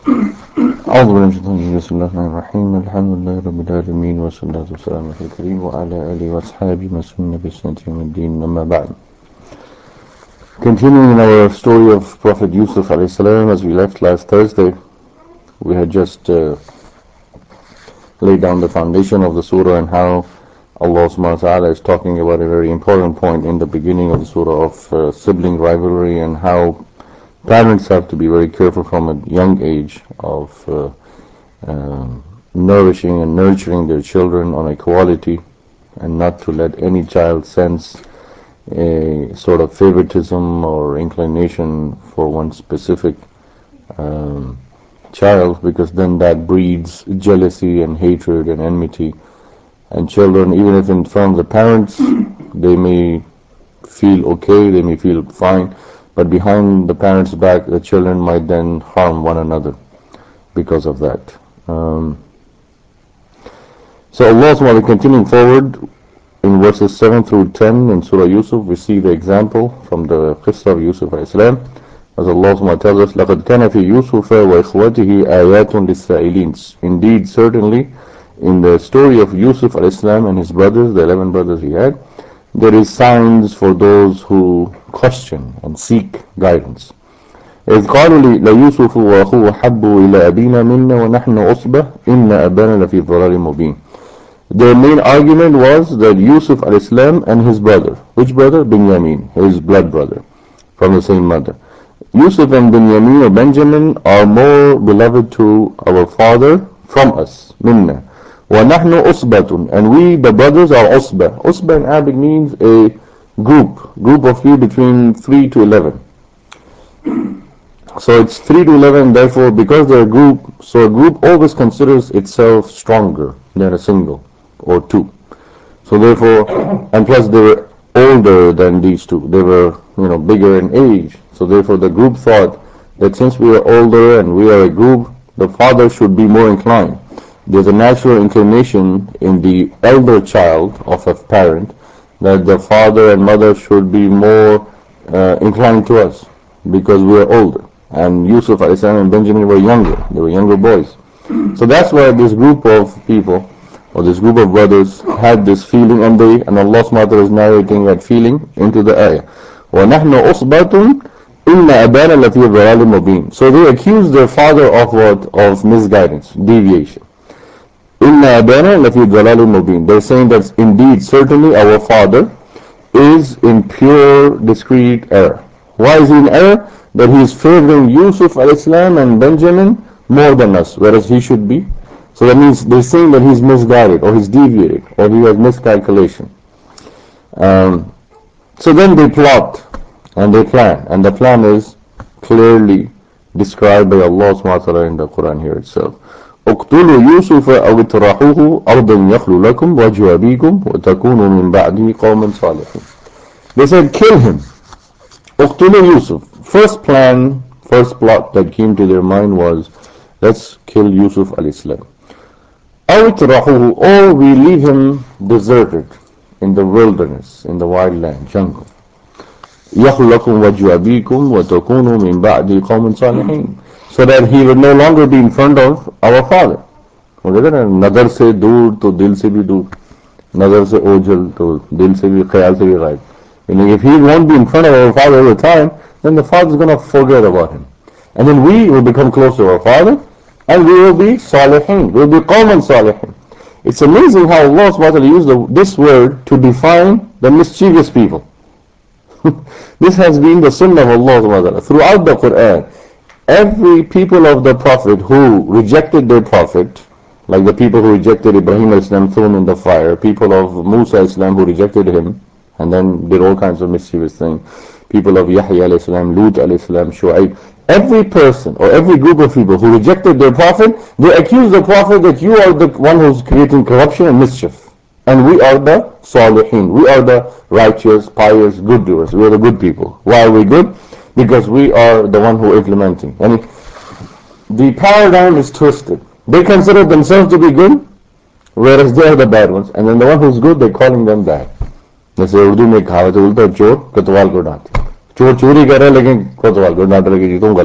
أعوذ بالله من الشيطان الرجيم بسم الله الرحمن الرحيم الحمد لله رب العالمين والصلاة والسلام على الكريم وعلى آله وأصحابه من سنة بسنة يوم الدين أما بعد. Continuing in our story of Prophet Yusuf alayhi salam, as we left last Thursday, we had just laid down the foundation of the surah and how Allah subhanahu wa ta'ala is talking about a very important point in the beginning of the surah of sibling rivalry and how parents have to be very careful from a young age of nourishing and nurturing their children on equality and not to let any child sense a sort of favoritism or inclination for one specific um, child, because then that breeds jealousy and hatred and enmity. And children, even if in front of the parents, they may feel okay, they may feel fine, but behind the parents' back, the children might then harm one another because of that. So Allah subhanahu wa ta'ala, continuing forward in verses 7 through 10 in Surah Yusuf, we see the example from the Qissa of Yusuf alayhi salam, as Allah subhanahu wa ta'ala tells us, لَقَدْ كَانَ فِي يُوسُفَ وَإِخْوَتِهِ آيَاتٌ لِلسَّائِلِينَ. Indeed, certainly, in the story of Yusuf alayhi salam and his brothers, the 11 brothers he had, there is signs for those who question and seek guidance. إذ قالوا ليوسف وأخوه حبوا إلى أبينا منا ونحن عصبة إن أبانا لفي ضلال مبين. Their main argument was that Yusuf al-Islam and his brother, which brother? Binyamin, his blood brother, from the same mother. Yusuf and Binyamin or Benjamin are more beloved to our father from us, minna. وَنَحْنُ أُصْبَةٌ, and we, the brothers, are Usba. Usba in Arabic means a group of you between 3 to 11. So it's 3 to 11, therefore, because they're a group, so a group always considers itself stronger than a single or two. So therefore, and plus they were older than these two. They were, bigger in age. So therefore the group thought that since we are older and we are a group, the father should be more inclined. There's a natural inclination in the elder child of a parent that the father and mother should be more inclined to us because we are older. And Yusuf and Benjamin were younger. They were younger boys. So that's why this group of people, or this group of brothers, had this feeling, and Allah subhanahu wa ta'ala is narrating that feeling into the ayah. وَنَحْنُ أُصْبَةٌ إِنَّ أَبَانَ لَفِي ضَلَالٍ مُبِينٍ. So they accused their father of what? Of misguidance, deviation. إِنَّ أَبَانَ لَفِي ضَلَالٍ مُبِينٍ. They're saying that indeed, certainly our father is in pure, discreet error. Why is he in error? That he is favoring Yusuf al-Islam and Benjamin more than us, whereas he should be. So that means they're saying that he's misguided, or he's deviated, or he has miscalculation. So then they plot, and they plan, and the plan is clearly described by Allah subhanahu wa ta'ala in the Quran here itself. اقتلوا يوسف أو اطرحوه أرضا يخل لكم وجه أبيكم وتكونوا من بعده قوما صالحين. They said, kill him. اقتلوا Yusuf. First plot that came to their mind was, let's kill Yusuf al-Islam. أو اطرحوه, or we leave him deserted in the wilderness, in the wild land, jungle. يخل لكم وجه أبيكم وتكونوا من بعده قوما صالحين. So that he would no longer be in front of our father. नजर से दूर तो दिल से भी दूर, नजर से ओझल तो दिल से भी ख्याल से भी गायब. Meaning, if he won't be in front of our father all the time, then the father is going to forget about him, and then we will become close to our father, and we will be salihin, we will be qawman salihin. It's amazing how Allah subhanahu wa ta'ala used this word to define the mischievous people. This has been the sunnah of Allah subhanahu wa ta'ala throughout the Quran. Every people of the Prophet who rejected their Prophet, like the people who rejected Ibrahim al-Islam thrown in the fire, people of Musa al-Islam who rejected him and then did all kinds of mischievous things, people of Yahya al-Islam, Lut al-Islam, Shu'aib, every person or every group of people who rejected their Prophet, they accused the Prophet that you are the one who's creating corruption and mischief. And we are the salihin, we are the righteous, pious, good doers, we are the good people. Why are we good? Because we are the one who are implementing. And the paradigm is twisted. They consider themselves to be good, whereas they are the bad ones. And then the one who's good, they're calling them bad. जैसे उर्दू में कहावत है, उल्टा चोर कोतवाल को डांटे. चोर चोरी कर रहा है लेकिन कोतवाल को डांट रहे कि तुम गलत.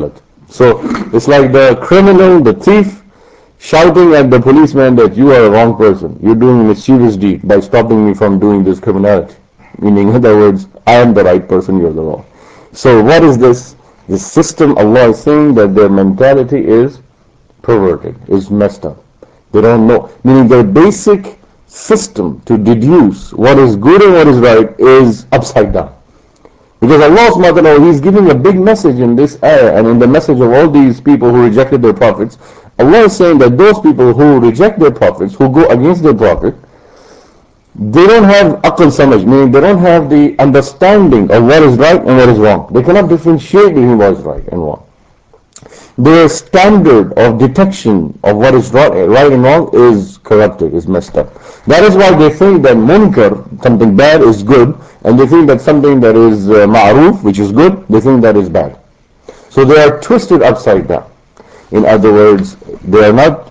So it's like the criminal, the thief, shouting at the policeman that you are a wrong person. You're doing a mischievous deed by stopping me from doing this criminality. Meaning, in other words, I am the right person, you're the wrong. So what is this? This system, Allah is saying that their mentality is perverted, is messed up. They don't know. Meaning their basic system to deduce what is good and what is right is upside down. Because Allah subhanahu wa ta'ala, He's giving a big message in this ayah and in the message of all these people who rejected their prophets. Allah is saying that those people who reject their prophets, who go against their prophet, they don't have aql samaj, meaning they don't have the understanding of what is right and what is wrong. They cannot differentiate between what is right and wrong. Their standard of detection of what is right and wrong is corrupted, is messed up. That is why they think that munkar, something bad, is good, and they think that something that is ma'roof, which is good, they think that is bad. So they are twisted upside down. In other words, they are not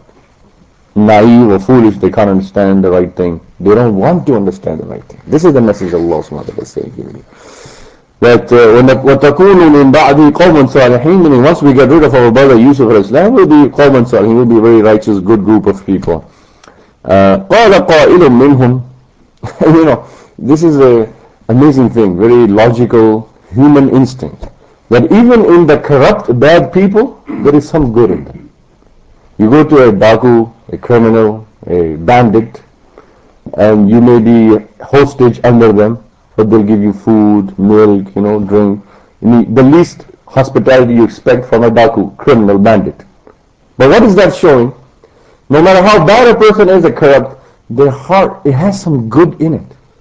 naive or foolish, they can't understand the right thing. They don't want to understand the right thing. This is the message Allah subhanahu wa ta'ala is saying. That وَتَكُونُ مِنْ بَعْدِ قَوْمًا صَالِحِينَ, meaning once we get rid of our brother Yusuf al-Islam, we'll be قَوْمًا صَالِحِينَ, we'll be a very righteous, good group of people. قَالَ قَائِلٌ مِّنْهُمْ You know, this is an amazing thing, very logical human instinct, that even in the corrupt, bad people, there is some good in them. You go to a daku, a criminal, a bandit, and you may be hostage under them, but they'll give you food, milk, drink. The least hospitality you expect from a daku, criminal, bandit. But what is that showing? No matter how bad a person is, a corrupt, their heart, it has some good in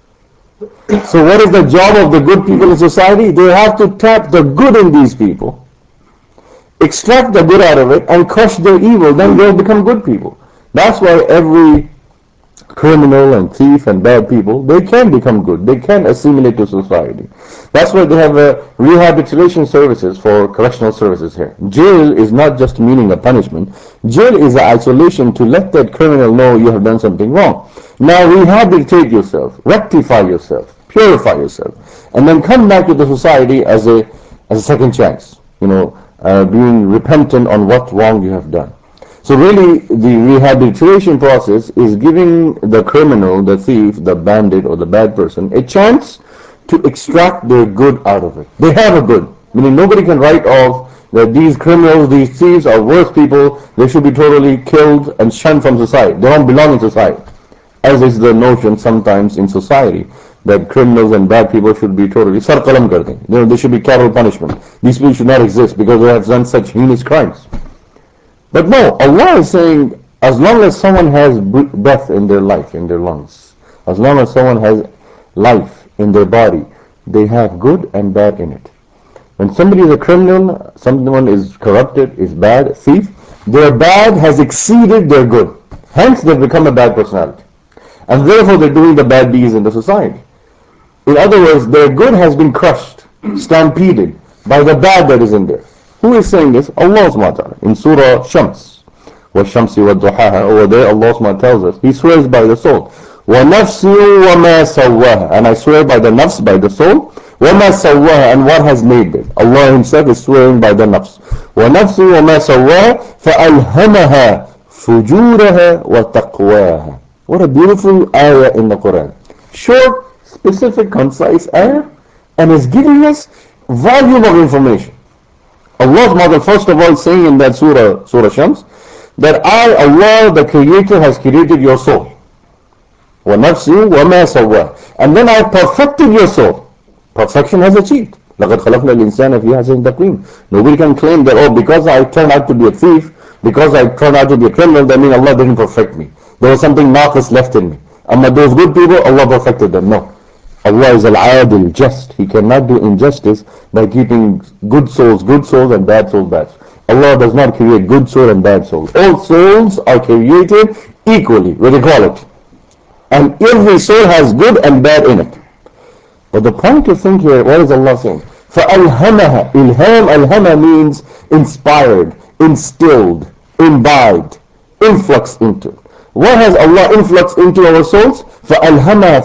it. So what is the job of the good people in society? They have to tap the good in these people, extract the good out of it, and crush their evil. Then they'll become good people. That's why every criminal and thief and bad people, they can become good. They can assimilate to society. That's why they have rehabilitation services for correctional services here. Jail is not just meaning a punishment. Jail is an isolation to let that criminal know you have done something wrong. Now rehabilitate yourself, rectify yourself, purify yourself, and then come back to the society as a second chance. Being repentant on what wrong you have done. So really, the rehabilitation process is giving the criminal, the thief, the bandit, or the bad person a chance to extract their good out of it. They have a good, meaning nobody can write off that these criminals, these thieves are worse people, they should be totally killed and shunned from society. They don't belong in society. As is the notion sometimes in society, that criminals and bad people should be totally sar qalam kar dein. They should be capital punishment. These people should not exist because they have done such heinous crimes. But no, Allah is saying, as long as someone has breath in their life, in their lungs, as long as someone has life in their body, they have good and bad in it. When somebody is a criminal, someone is corrupted, is bad, thief, their bad has exceeded their good. Hence they become a bad personality. And therefore they're doing the bad deeds in the society. In other words, their good has been crushed, stampeded by the bad that is in there. Who is saying this? Allah subhanahu wa ta'ala. In Surah Shams. وَالشَّمْسِ وَالضُّحَاهَا. Over there Allah subhanahu wa ta'ala tells us, He swears by the soul. وَنَفْسٍ وَمَا سَوَّاهَا. And I swear by the nafs, by the soul. وَمَا سَوَّاهَا. And what has made it. Allah Himself is swearing by the nafs. وَنَفْسٍ وَمَا سَوَّاهَا فَأَلْهَمَهَا فُجُورَهَا وَتَقْوَاهَا. What a beautiful ayah in the Quran. Short, specific, concise ayah, and is giving us volume of information. Allah first of all saying in that Surah Shams, that I, Allah, the Creator, has created your soul. وَنَفْسِ وَمَا سَوَّاهَا. And then I perfected your soul. Perfection has achieved. لَقَدْ خَلَقْنَا الْإِنسَانَ فِي أَحْسَنِ تَقْوِيمٍ. Nobody can claim that, because I turned out to be a thief, because I turned out to be a criminal, that means Allah didn't perfect me. There was something naqis left in me. Amma those good people, Allah perfected them. No. Allah is al-adil, just. He cannot do injustice by keeping good souls and bad souls bad. Allah does not create good soul and bad souls. All souls are created equally, with equality. And every soul has good and bad in it. But the point to think here, what is Allah saying? فَأَلْهَمَهَا. Ilham, alhama means inspired, instilled, imbibed, influx into. What has Allah influxed into our souls? فَأَلْهَمَهَا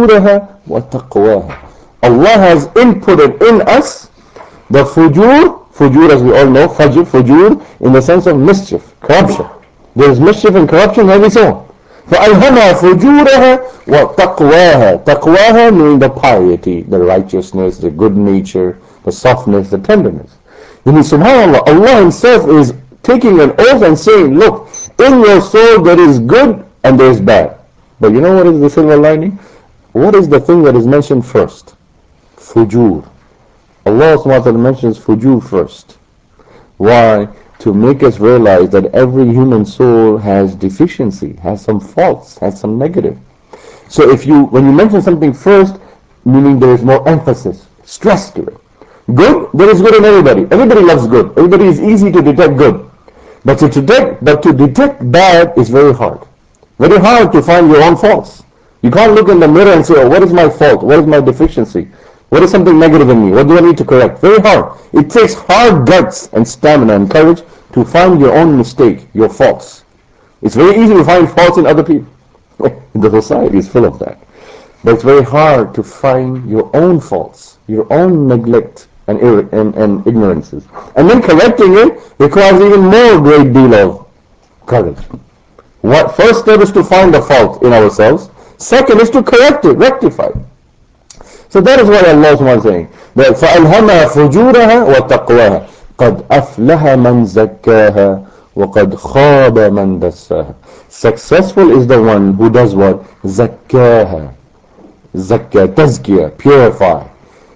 فُجُورَهَا وَتَقْوَاهَا. Allah has inputted in us the fujur, Fujur, as we all know, fujur in the sense of mischief, corruption. There is mischief and corruption in every soul. فَأَلْهَمَا فُجُورَهَا وَتَقْوَاهَا. Taqwaha meaning the piety, the righteousness, the good nature, the softness, the tenderness. You mean, subhanAllah, Allah Himself is taking an oath and saying, look, in your soul there is good and there is bad. But you know what is the silver lining? What is the thing that is mentioned first? Fujur. Allah subhanahu wa ta'ala mentions fujur first. Why? To make us realize that every human soul has deficiency, has some faults, has some negative. So when you mention something first, meaning there is more emphasis, stress to it. Good, there is good in everybody. Everybody loves good. Everybody is easy to detect good. But to detect bad is very hard. Very hard to find your own faults. You can't look in the mirror and say, oh, what is my fault? What is my deficiency? What is something negative in me? What do I need to correct? Very hard. It takes hard guts and stamina and courage to find your own mistake, your faults. It's very easy to find faults in other people. The society is full of that. But it's very hard to find your own faults, your own neglect and ignorances. And then correcting it requires even more great deal of courage. First step is to find the fault in ourselves. Second is to correct it, rectify it. So that is what Allah is saying. That فَأَلْهَمَا فُجُورَهَا وَتَقْوَاهَا قَدْ أَفْلَحَ مَنْ زَكَّاهَا وَقَدْ خَابَ مَنْ دَسَّاهَا. Successful is the one who does what? زَكَّاهَا. Zakka, tazkiyah, purify.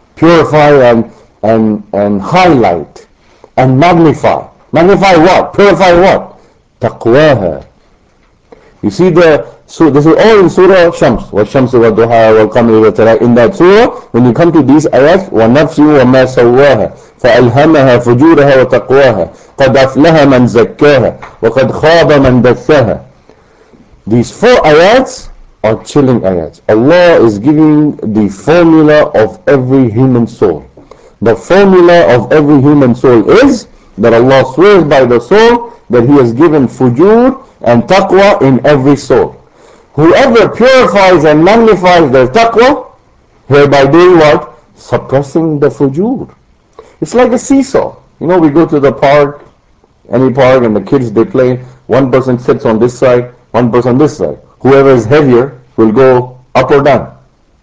Purify and highlight and magnify. Magnify what? Purify what? Taqwaha. You see so this is all in Surah Shams. Wa Shamsi wa Duha wa Qamari wa Tala. In that surah, when you come to these ayat, wa nafsi wa ma sawaha, فألهمها فجورها وتقواها قد أفلح من زكاها وقد خاب من دثاها. These 4 ayats are chilling ayats. Allah is giving the formula of every human soul. The formula of every human soul is that Allah swears by the soul that He has given fujur and taqwa in every soul. Whoever purifies and magnifies their taqwa, hereby doing what? Suppressing the fujur. It's like a seesaw. You know, we go to the park, any park, and the kids, they play. One person sits on this side, one person on this side. Whoever is heavier will go up or down.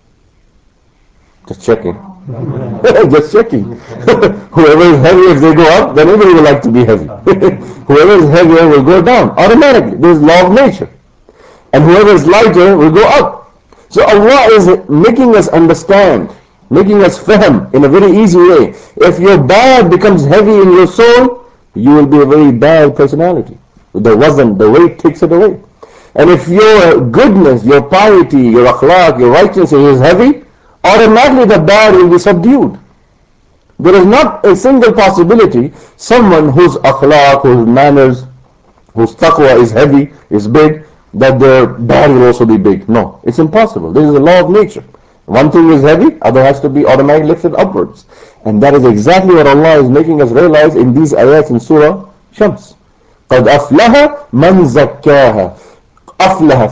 Just checking. Just checking. Whoever is heavier, if they go up, then everybody will like to be heavy. Whoever is heavier will go down automatically. This is law of nature. And whoever is lighter will go up. So Allah is making us understand, making us fahm in a very easy way. If your bad becomes heavy in your soul, you will be a very bad personality. The weight takes it away. And if your goodness, your piety, your akhlaq, your righteousness is heavy, automatically the bad will be subdued. There is not a single possibility someone whose akhlaq, whose manners, whose taqwa is heavy, is big, that their bad will also be big. No, it's impossible. This is the law of nature. One thing is heavy, other has to be automatically lifted upwards. And that is exactly what Allah is making us realize in these ayats in Surah Shams. قَدْ أَفْلَهَ مَنْ زَكَّاهَا. Aflah,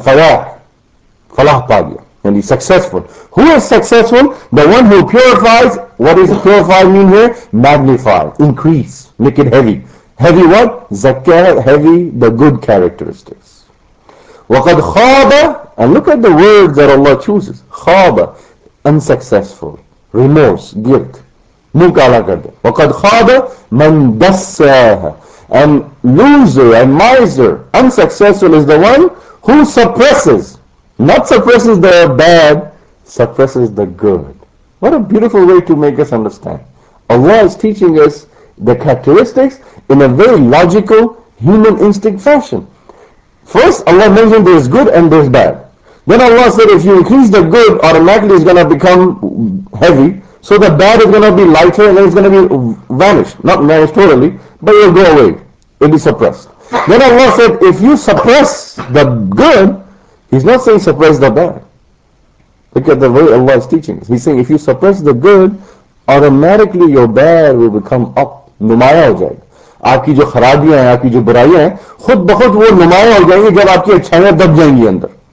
falah pagya. And he's successful. Who is successful? The one who purifies. What does purify mean here? Magnify, increase, make it heavy. Heavy what? Zakah, heavy the good characteristics. وَقَدْ خَابَ. And look at the words that Allah chooses. خَابَ, unsuccessful, remorse, guilt. Mukala karde. وَقَدْ خَابَ مَنْ دَسَّاهَا. And loser and miser, unsuccessful is the one who suppresses, not suppresses the bad, suppresses the good. What a beautiful way to make us understand. Allah is teaching us the characteristics in a very logical, human instinct fashion. First, Allah mentioned there is good and there is bad. Then Allah said if you increase the good, automatically it's going to become heavy. So the bad is going to be lighter and then it's going to be vanished. Not vanished totally, but it will go away. It will be suppressed. Then Allah said, if you suppress the good, He's not saying suppress the bad. Look at the way Allah is teaching us. He's saying if you suppress the good, automatically your bad will become up, नुमाया हो जाएगा. आपकी जो खराबियां हैं, आपकी जो बुराइयां हैं, खुद ब खुद वो नुमाया हो जाएंगी जब आपकी अच्छाइयां दब जाएंगी अंदर.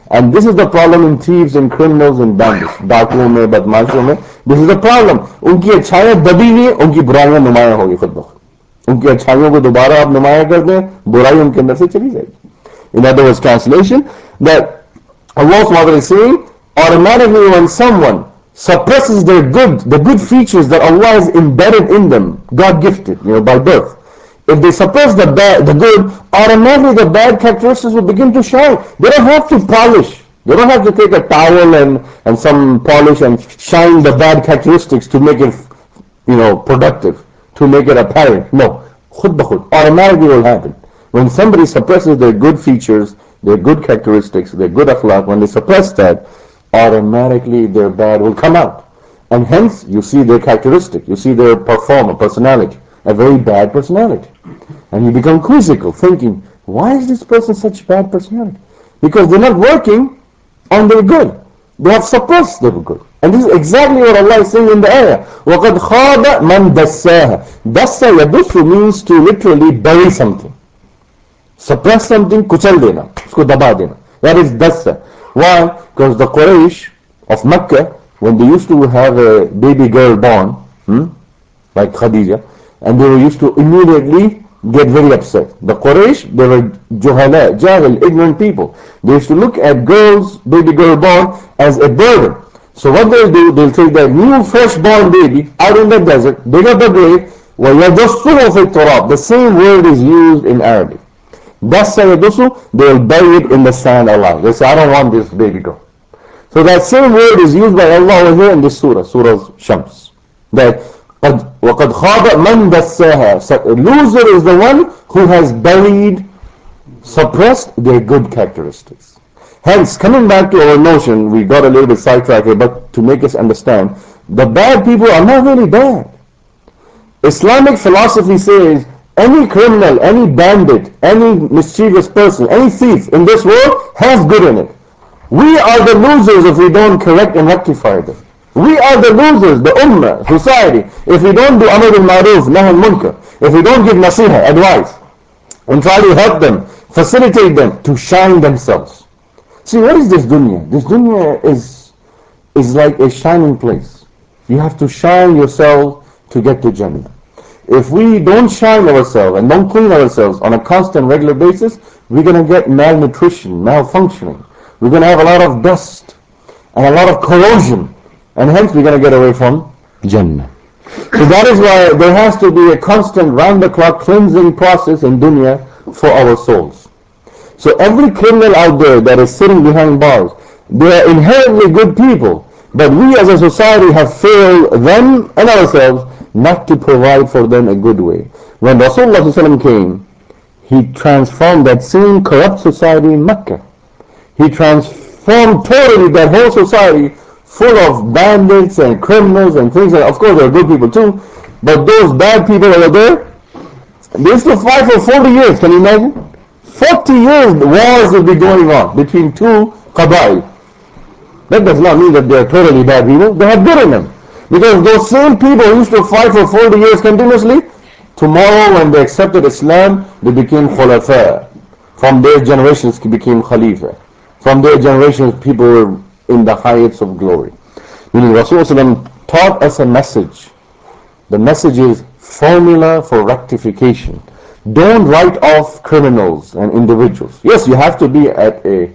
And this is the problem in thieves and criminals and bandits. डाकुओं में, बदमाशों में. This is the problem. उनकी अच्छाइयाँ दबी हुई, उनकी बुराइयाँ नुमायाँ होगी खुद ब खुद. उनकी अच्छाइयों को दोबारा आप नुमायाँ कर दें, बुराई उनके अंदर से चली जाएगी. In other words, translation, that Allah SWT is saying, automatically when someone suppresses the good features that Allah has embedded in them, God gifted, by birth. If they suppress the good, automatically the bad characteristics will begin to shine. They don't have to polish. They don't have to take a towel and some polish and shine the bad characteristics to make it, productive, to make it apparent. No. Khud ba khud. Automatically will happen. When somebody suppresses their good features, their good characteristics, their good akhlaq, when they suppress that, automatically their bad will come out. And hence, you see their characteristic, you see their personality, a very bad personality. And you become quizzical, thinking, why is this person such bad personality? Because they're not working on their good. They have suppressed their good. And this is exactly what Allah is saying in the ayah. وَقَدْ خَابَ مَنْ دَسَّاهَا. Dassa yadussu means to literally bury something. Suppress something, kuchal dena, usko daba dena. That is dassa. Why? Because the Quraysh of Mecca, when they used to have a baby girl born, like Khadija, and they were used to immediately get very upset. The Quraysh, they were juhala, jahil, ignorant people. They used to look at baby girl born, as a burden. So what they'll do, they'll take that new fresh born baby out in the desert, dig up a grave, وَيَدُسُّهُ فِي التُّرَابِ. The same word is used in Arabic. Dassa yadusu, they'll bury it in the sand alive. They say, I don't want this baby girl. So that same word is used by Allah over here in this Surah Shams. That وَقَدْ خَابَ مَنْ دَسَّاهَا. Loser is the one who has buried, suppressed their good characteristics. Hence, coming back to our notion, we got a little bit sidetracked here, but to make us understand, the bad people are not really bad. Islamic philosophy says, any criminal, any bandit, any mischievous person, any thief in this world has good in it. We are the losers if we don't correct and rectify them. We are the losers, the ummah, society, if we don't do amr bil ma'ruf, nahy munkar, if we don't give nasiha, advice, and try to help them, facilitate them to shine themselves. See, what is this dunya? This dunya is like a shining place. You have to shine yourself to get to Jannah. If we don't shine ourselves and don't clean ourselves on a constant, regular basis, we're going to get malnutrition, malfunctioning. We're going to have a lot of dust and a lot of corrosion. And hence we're going to get away from Jannah. So that is why there has to be a constant round-the-clock cleansing process in dunya for our souls. So every criminal out there that is sitting behind bars, they are inherently good people. But we as a society have failed them and ourselves not to provide for them a good way. When Rasulullah ﷺ came, he transformed that same corrupt society in Mecca. He transformed totally that whole society full of bandits and criminals and things. Of course, there are good people too, but those bad people over there, they used to fight for 40 years. Can you imagine? 40 years wars will be going on between two qabail. That does not mean that they are totally bad people. They have good in them. Because those same people who used to fight for 40 years continuously, tomorrow when they accepted Islam, they became khulafa. From their generations became khalifa. From their generations people were in the heights of glory. Meaning Rasulullah taught us a message. The message is formula for rectification. Don't write off criminals and individuals. Yes, you have to be at a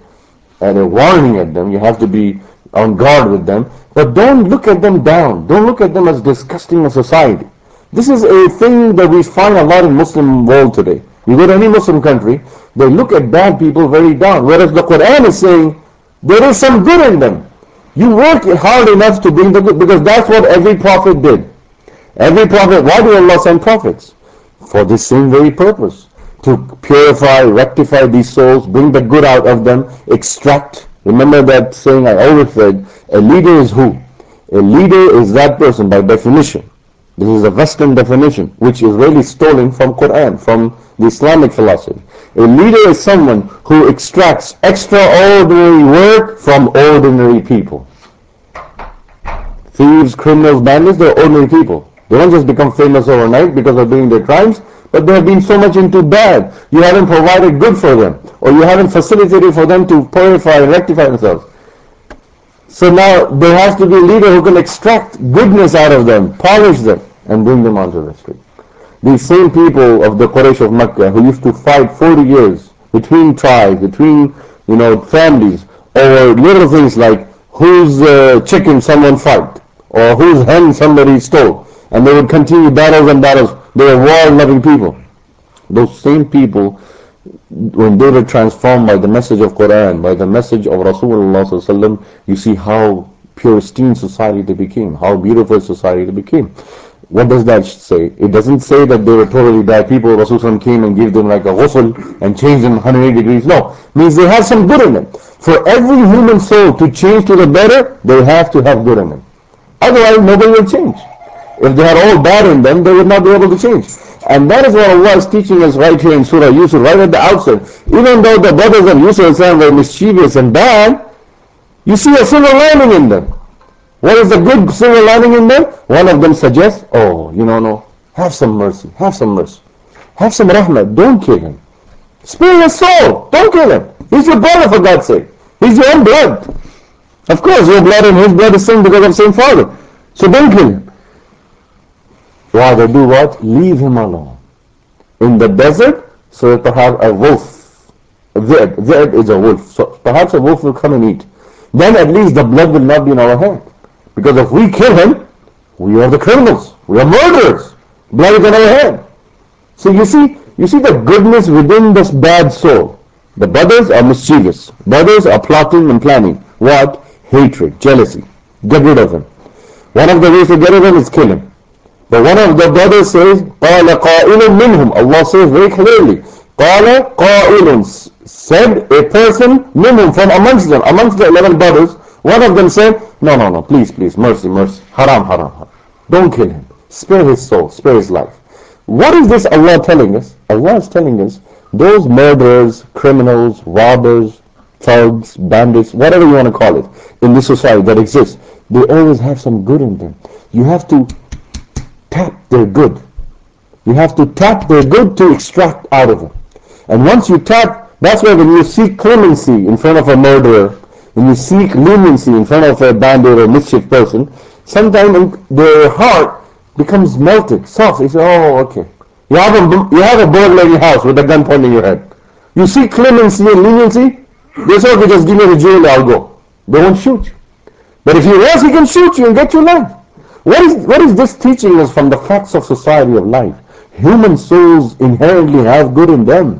warning at them. You have to be on guard with them. But don't look at them down. Don't look at them as disgusting a society. This is a thing that we find a lot in Muslim world today. You go to any Muslim country, they look at bad people very down. Whereas the Quran is saying, there is some good in them. You work hard enough to bring the good, because that's what every prophet did. Every prophet, why did Allah send prophets? For this same very purpose. To purify, rectify these souls, bring the good out of them, extract. Remember that saying I always said, a leader is who? A leader is that person by definition. This is a Western definition, which is really stolen from Quran, from the Islamic philosophy. A leader is someone who extracts extraordinary work from ordinary people. Thieves, criminals, bandits, they're ordinary people. They don't just become famous overnight because of doing their crimes, but they have been so much into bad. You haven't provided good for them. or you haven't facilitated for them to purify and rectify themselves. So now there has to be a leader who can extract goodness out of them, polish them, and bring them onto the street. These same people of the Quraysh of Mecca who used to fight 40 years between tribes, between families, over little things like whose chicken someone fight, or whose hen somebody stole, and they would continue battles and battles. They were war-loving people. Those same people, when they were transformed by the message of Quran, by the message of Rasulullah, you see how pristine society they became, how beautiful society they became. What does that say? It doesn't say that they were totally bad people. Rasulullah came and gave them like a ghusl and changed them 180 degrees. No, it means they have some good in them. For every human soul to change to the better, they have to have good in them. Otherwise, nobody will change. If they had all bad in them, they would not be able to change. And that is what Allah is teaching us right here in Surah Yusuf, right at the outset. Even though the brothers of Yusuf were mischievous and bad, you see a silver lining in them. What is the good silver lining in them? One of them suggests, oh, no, have some mercy, have some mercy. Have some rahmah, don't kill him. Spare his soul, don't kill him. He's your brother, for God's sake. He's your own blood. Of course, your blood and his blood is same because of the same father. So don't kill him. Rather do what? Leave him alone. In the desert, so that perhaps a wolf, Dhi'b is a wolf, so perhaps a wolf will come and eat. Then at least the blood will not be in our hand. Because if we kill him, we are the criminals. We are murderers. Blood is in our hand. So you see the goodness within this bad soul. The brothers are mischievous. Brothers are plotting and planning. What? Hatred, jealousy. Get rid of him. One of the ways to get rid of him is kill him. But one of the brothers says, قَالَ قَائِلٌ مِّنْهُمْ. Allah says very clearly, قَالَ قَائِلٌ, said a person, minhum, from amongst the 11 brothers. One of them said, no, please, mercy, haram. Don't kill him. Spare his soul, spare his life. What is this Allah telling us? Allah is telling us, those murderers, criminals, robbers, thugs, bandits, whatever you want to call it, in this society that exists, they always have some good in them. You have to tap their good. You have to tap their good to extract out of them. And once you tap, that's why when you seek clemency in front of a murderer, when you seek leniency in front of a bandit or mischief person, sometimes their heart becomes melted, soft. You say, oh, okay. You have a burglar in your house with a gun pointing your head. You seek clemency and leniency, they say, okay, just give me the jewelry, I'll go. They won't shoot you. But if he wants, he can shoot you and get your life. What is this teaching us from the facts of society of life? Human souls inherently have good in them.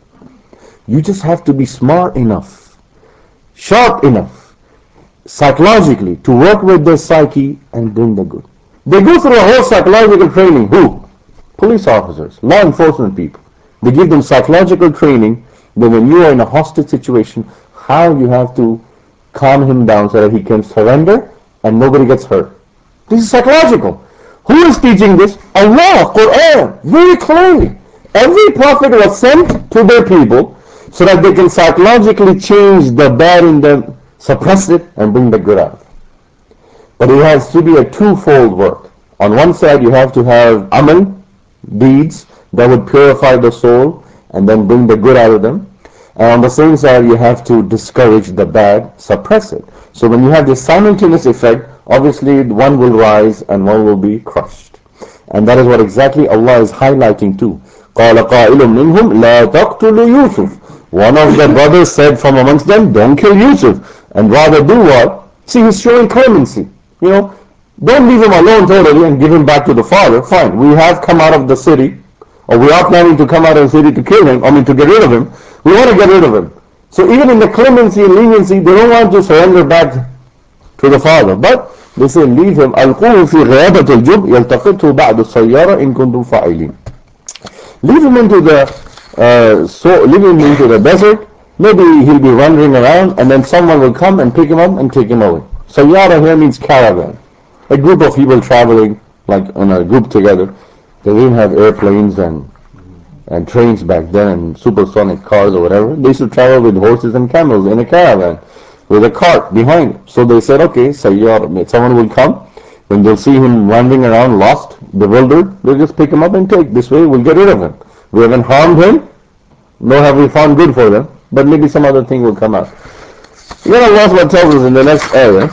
You just have to be smart enough, sharp enough, psychologically, to work with their psyche and bring the good. They go through a whole psychological training. Who? Police officers, law enforcement people. They give them psychological training that when you are in a hostage situation, how you have to calm him down so that he can surrender and nobody gets hurt. This is psychological. Who is teaching this? Allah, Quran, very clearly. Every prophet was sent to their people so that they can psychologically change the bad in them, suppress it, and bring the good out. But it has to be a twofold work. On one side, you have to have amal, deeds, that would purify the soul and then bring the good out of them. And on the same side, you have to discourage the bad, suppress it. So when you have this simultaneous effect, obviously one will rise and one will be crushed. And that is what exactly Allah is highlighting too. قَالَ قَائِلٌ مِّنْهُمْ لَا تَقْتُلُوا يُوسُفَ. One of the brothers said from amongst them, don't kill Yusuf, and rather do what? See, he's showing clemency. Don't leave him alone totally and give him back to the father. Fine, we have come out of the city, or we are planning to come out of the city to kill him, to get rid of him. We want to get rid of him. So even in the clemency and leniency, they don't want to surrender back to the father. But they say, leave him. أَلْقُوهُ فِي غَيَابَةِ الْجُبِّ يَلْتَقِطْهُ بَعْدُ السَّيَّارَةِ إِن كُنتُمْ فَاعِلِينَ. Leave him into the desert. Maybe he'll be wandering around, and then someone will come and pick him up and take him away. Sayyara here means caravan. A group of people traveling, like in a group together. They didn't have airplanes and trains back then and supersonic cars or whatever. They used to travel with horses and camels in a caravan with a cart behind. So they said, okay, Sayyara, someone will come. When they'll see him wandering around, lost, bewildered, they'll just pick him up and take. This way, we'll get rid of him. We haven't harmed him, nor have we found good for them. but maybe some other thing will come out. Then Allah tells us in the next ayah,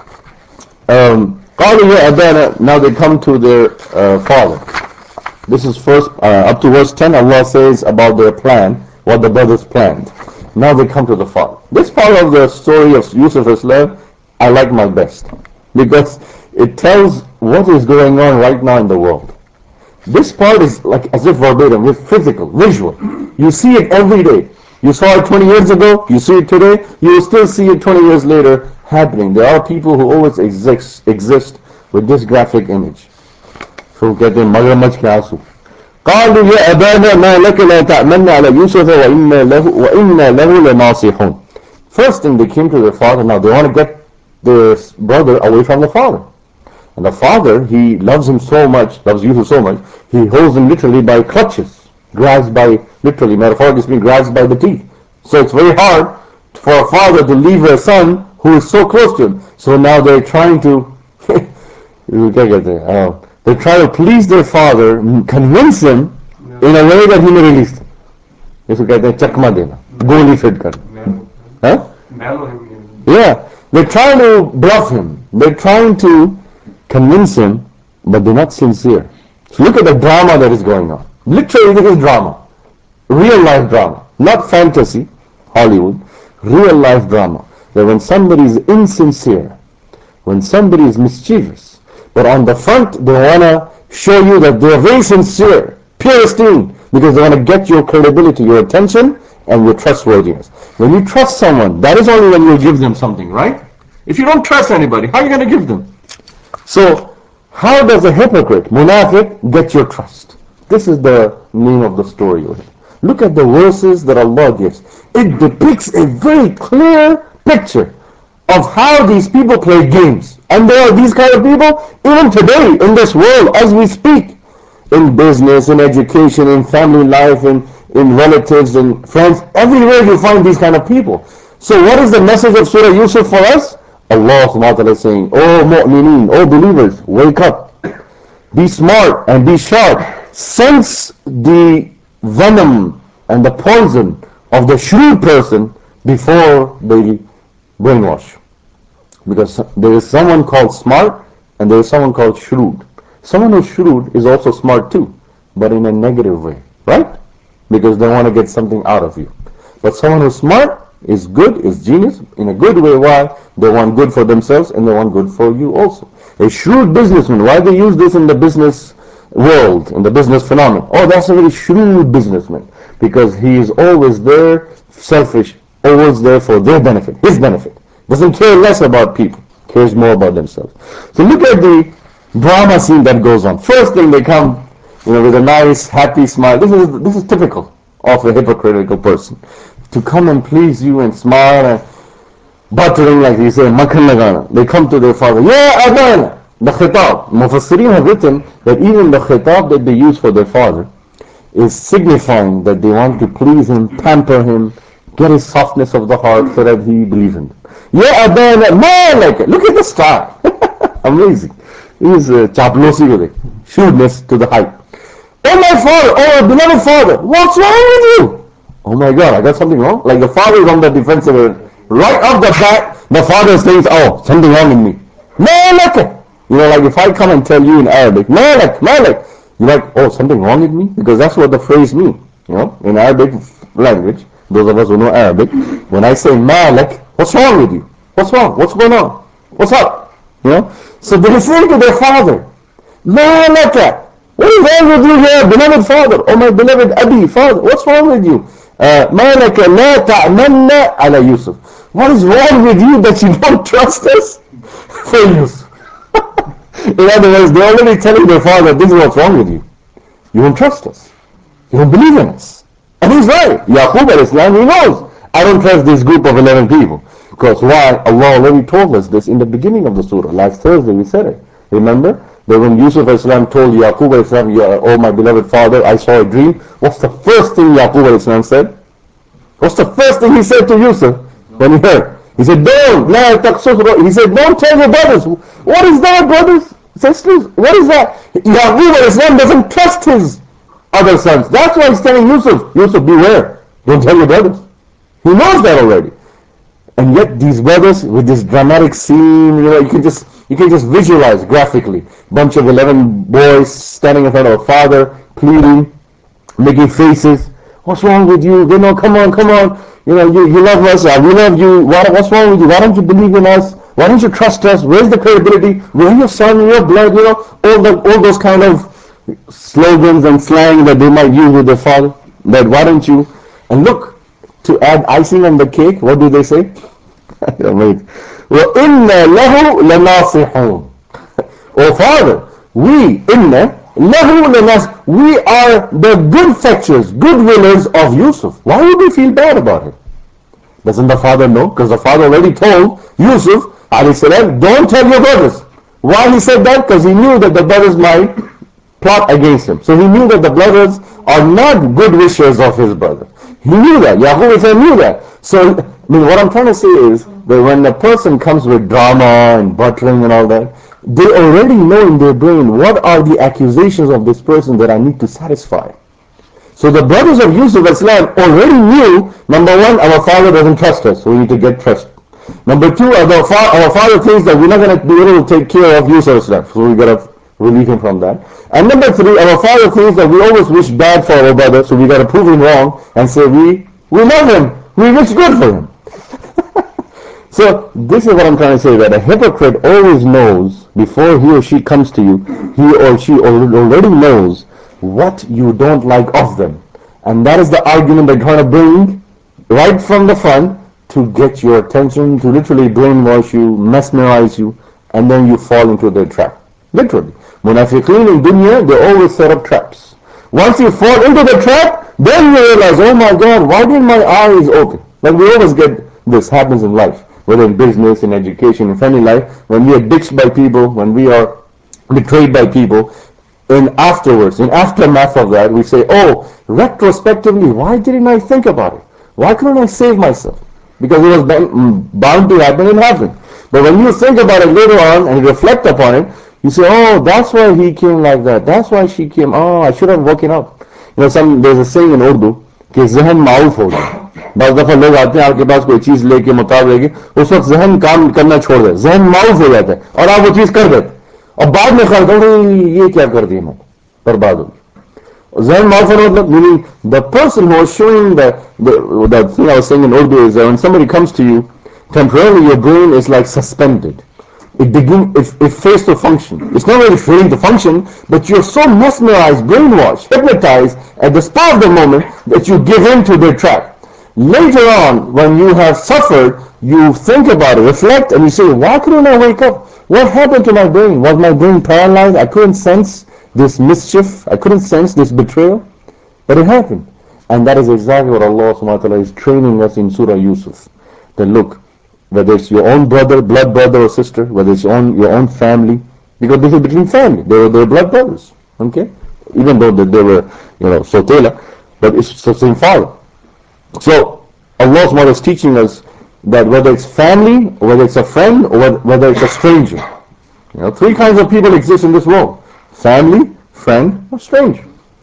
قالوا يا أبانا, now they come to their father. This is first up to verse 10. Allah says about their plan, what the brothers planned. Now they come to the father. This part of the story of Yusuf Islam I like my best, because it tells what is going on right now in the world. This part is like as if verbatim, with physical, visual. You see it every day. You saw it 20 years ago, you see it today, you will still see it 20 years later happening. There are people who always exist with this graphic image. So कहते हैं मगरमच्छ के आंसू. قالوا يا أبانا ما لك لا تأمنا على يوسف وإنا له لناصحون. First thing they came to their father, now they want to get their brother away from the father. And the father, he loves him so much, loves Yusuf so much, he holds him literally by clutches, grabs by, literally, metaphorically speaking, grabs by the teeth. So it's very hard for a father to leave a son who is so close to him. So now they're trying to, they're trying to please their father, convince him in a way that he may release them. इसको कहते हैं चकमा देना, गोली fit कर. Huh? Yeah, they're trying to bluff him. They're trying to convince him, but they're not sincere. So look at the drama that is going on. Literally, this is drama. Real life drama. Not fantasy, Hollywood. Real life drama. That when somebody is insincere, when somebody is mischievous, but on the front they want to show you that they are very sincere, pure esteem, because they want to get your credibility, your attention, and your trustworthiness. When you trust someone, that is only when you give them something, right? If you don't trust anybody, how are you going to give them? So, how does a hypocrite, munafiq, get your trust? This is the name of the story. Look at the verses that Allah gives. It depicts a very clear picture of how these people play games. And there are these kind of people even today in this world as we speak. In business, in education, in family life, in relatives, and friends. Everywhere you find these kind of people. So what is the message of Surah Yusuf for us? Allah subhanahu wa ta'ala is saying, oh mu'mineen, oh believers, wake up. Be smart and be sharp. Sense the venom and the poison of the shrewd person before they brainwash. Because there is someone called smart and there is someone called shrewd. Someone who's shrewd is also smart too, but in a negative way, right? Because they want to get something out of you. But someone who's smart is good, is genius, in a good way. Why? They want good for themselves and they want good for you also. A shrewd businessman, why they use this in the business world, in the business phenomenon? Oh, that's a very shrewd businessman. Because he is always there, selfish, always there for their benefit, his benefit. Doesn't care less about people, cares more about themselves. So look at the drama scene that goes on. First thing they come, with a nice, happy smile. This is typical of a hypocritical person. To come and please you and smile and buttering, like you say, makhan lagana. They come to their father. Ya abana. The khitab. Mufassirin have written that even the khitab that they use for their father is signifying that they want to please him, pamper him, get his softness of the heart so that he believes in them. Ya abana malaka. Look at the style. Amazing. He is chaplosi with it. Shrewdness to the height. Oh my father, oh my beloved father, what's wrong with you? Oh my God, I got something wrong? Like the father is on the defensive. Right off the bat, the father says, oh, something wrong with me. Malak. Like if I come and tell you in Arabic, Malak, Malak. You're like, oh, something wrong with me? Because that's what the phrase means. In Arabic language, those of us who know Arabic, when I say Malak, what's wrong with you? What's wrong? What's going on? What's up? So they refer to their father. Malaka. What is wrong with you here, beloved father? Oh my beloved Abi, father, what's wrong with you? Malaka la ta'manna ala Yusuf. What is wrong with you that you don't trust us for Yusuf? In other words, they're already telling their father, this is what's wrong with you. You don't trust us. You don't believe in us. And he's right. Yaqub al-Islam, he knows. I don't trust this group of 11 people. Because why? Allah already told us this in the beginning of the surah. Last Thursday we said it. Remember? That when Yusuf al-Islam told Yaqub al-Islam, oh my beloved father, I saw a dream. What's the first thing Yaqub al-Islam said? What's the first thing he said to Yusuf when he heard? He said, don't, la taqsus. He said, don't tell your brothers. What is that, brothers, sisters? What is that? Yaqub al-Islam doesn't trust his other sons. That's why he's telling Yusuf, beware. Don't tell your brothers. He knows that already. And yet these brothers with this dramatic scene, you can just visualize graphically. Bunch of 11 boys standing in front of a father, pleading, making faces. What's wrong with you? Come on, come on. You love us. We love you. What's wrong with you? Why don't you believe in us? Why don't you trust us? Where's the credibility? We're your son, your blood. All those kind of slogans and slang that they might use with their father. That why don't you? And look, to add icing on the cake, what do they say? وَإِنَّا لَهُ لَنَاصِحُونَ. Oh Father, we are the good fetchers, good willers of Yusuf. Why would we feel bad about it? Doesn't the father know? Because the father already told Yusuf, alayhi salam, don't tell your brothers. Why he said that? Because he knew that the brothers might plot against him. So he knew that the brothers are not good wishers of his brother. He knew that. Yaqub knew that. So what I'm trying to say is that when a person comes with drama and buttering and all that, they already know in their brain what are the accusations of this person that I need to satisfy. So the brothers of Yusuf Islam already knew, number one, our father doesn't trust us, so we need to get trust. Number two, our father thinks that we're not going to be able to take care of Yusuf Islam, so we got to relieve him from that. And number three, our father thinks that we always wish bad for our brother, so we got to prove him wrong and say we love him, we wish good for him. So this is what I'm trying to say, that a hypocrite always knows, before he or she comes to you, he or she already knows what you don't like of them. And that is the argument they're trying to bring right from the front to get your attention, to literally brainwash you, mesmerize you, and then you fall into their trap. Literally. Munafiqeen in dunya, they always set up traps. Once you fall into the trap, then you realize, oh my God, why didn't my eyes open? Like we always get this, happens in life, whether in business, in education, in family life, when we are ditched by people, when we are betrayed by people, and afterwards, in aftermath of that, we say, oh, retrospectively, why didn't I think about it? Why couldn't I save myself? Because it was bound to happen and happen. But when you think about it later on and reflect upon it, you say, oh, that's why he came like that. That's why she came. Oh, I should have woken up. There's a saying in Urdu कि जहन माउफ हो जाए. बस दफा लोग आते हैं आपके पास कोई चीज लेके मुताब लेके, उस वक्त जहन काम करना छोड़ दे, जहन माउफ हो जाता है और आप वो चीज कर देते, और बाद में ख्याल करो ये क्या कर दिया मैंने, बर्बाद होगी. Zain Malfanot, meaning the person who is showing the thing I was saying in Urdu is that when somebody comes to you, temporarily your brain is like suspended. It fails to function. It's not really failing to function, but you're so mesmerized, brainwashed, hypnotized at the spur of the moment that you give in to their trap. Later on, when you have suffered, you think about it, reflect, and you say, why couldn't I wake up? What happened to my brain? Was my brain paralyzed? I couldn't sense this mischief. I couldn't sense this betrayal. But it happened. And that is exactly what Allah subhanahu wa ta'ala is training us in Surah Yusuf. That look, whether it's your own brother, blood brother or sister, whether it's your own family, because this is between family. They were blood brothers. Okay? Even though they were, Sotela, but it's the same father. So Allah subhanahu wa ta'ala is teaching us that whether it's family, or whether it's a friend, or whether it's a stranger. Three kinds of people exist in this world: family, friend, or stranger.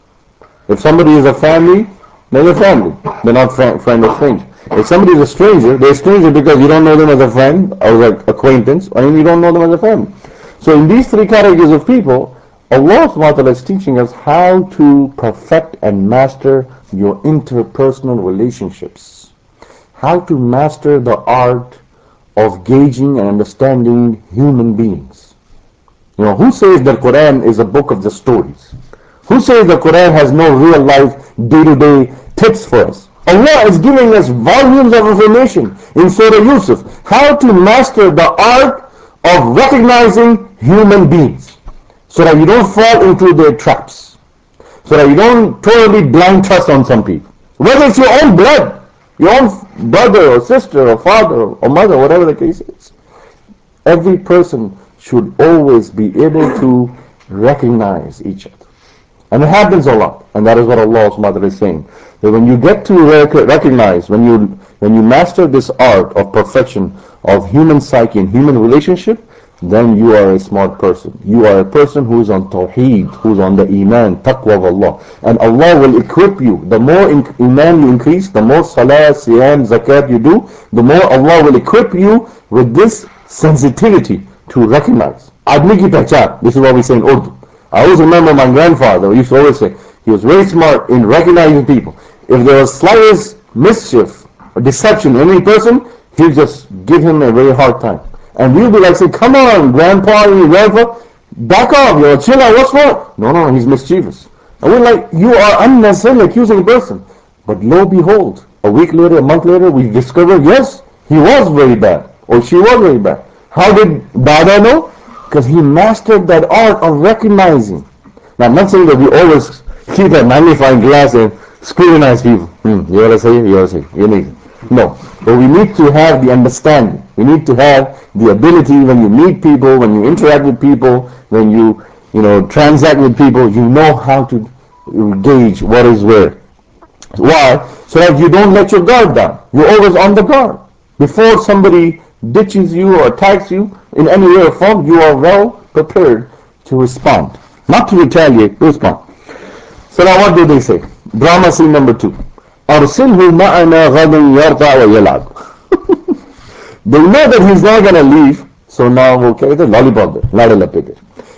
If somebody is a family, they're a family. They're not friend or stranger. If somebody is a stranger, they're a stranger because you don't know them as a friend or an acquaintance, or you don't know them as a family. So in these three categories of people, Allah subhanahu wa ta'ala is teaching us how to perfect and master your interpersonal relationships. How to master the art of gauging and understanding human beings. Who says that Quran is a book of the stories? Who says the Quran has no real life, day-to-day tips for us? Allah is giving us volumes of information in Surah Yusuf. How to master the art of recognizing human beings. So that you don't fall into their traps. So that you don't totally blind trust on some people. Whether it's your own blood, your own brother or sister or father or mother, whatever the case is. Every person should always be able to recognize each other. And it happens a lot. And that is what Allah subhanahu wa ta'ala is saying. That when you get to recognize, when you master this art of perfection of human psyche and human relationship, then you are a smart person. You are a person who is on Tawheed, who is on the Iman, Taqwa of Allah. And Allah will equip you. The more Iman you increase, the more Salah, Siyam, Zakat you do, the more Allah will equip you with this sensitivity to recognize. Admi ki pehchan. This is what we say in Urdu. I always remember my grandfather used to always say, he was very smart in recognizing people. If there was slightest mischief or deception in any person, he'd just give him a very hard time. And we'll be like, say, come on, grandpa, grandpa, back off, chill out, what's wrong? No, no, he's mischievous. And we're like, you are unnecessarily accusing a person. But lo behold, a week later, a month later, we discovered, yes, he was very bad, or she was very bad. How did Dada know? Because he mastered that art of recognizing. Now, I'm not saying that we always keep a magnifying glass and scrutinize people. You want to say it? You want to say it? You need it. No. But we need to have the understanding. We need to have the ability when you meet people, when you interact with people, when you transact with people, you know how to gauge what is where. Why? So that you don't let your guard down. You're always on the guard. Before somebody ditches you or attacks you in any way or form, you are well prepared to respond. Not to retaliate, to respond. So now what do they say? Drama scene number 2. أرسله معنا غدا يرتع ويلعب. They know that he's not gonna leave, so now okay, the lollipop there, ladalapete.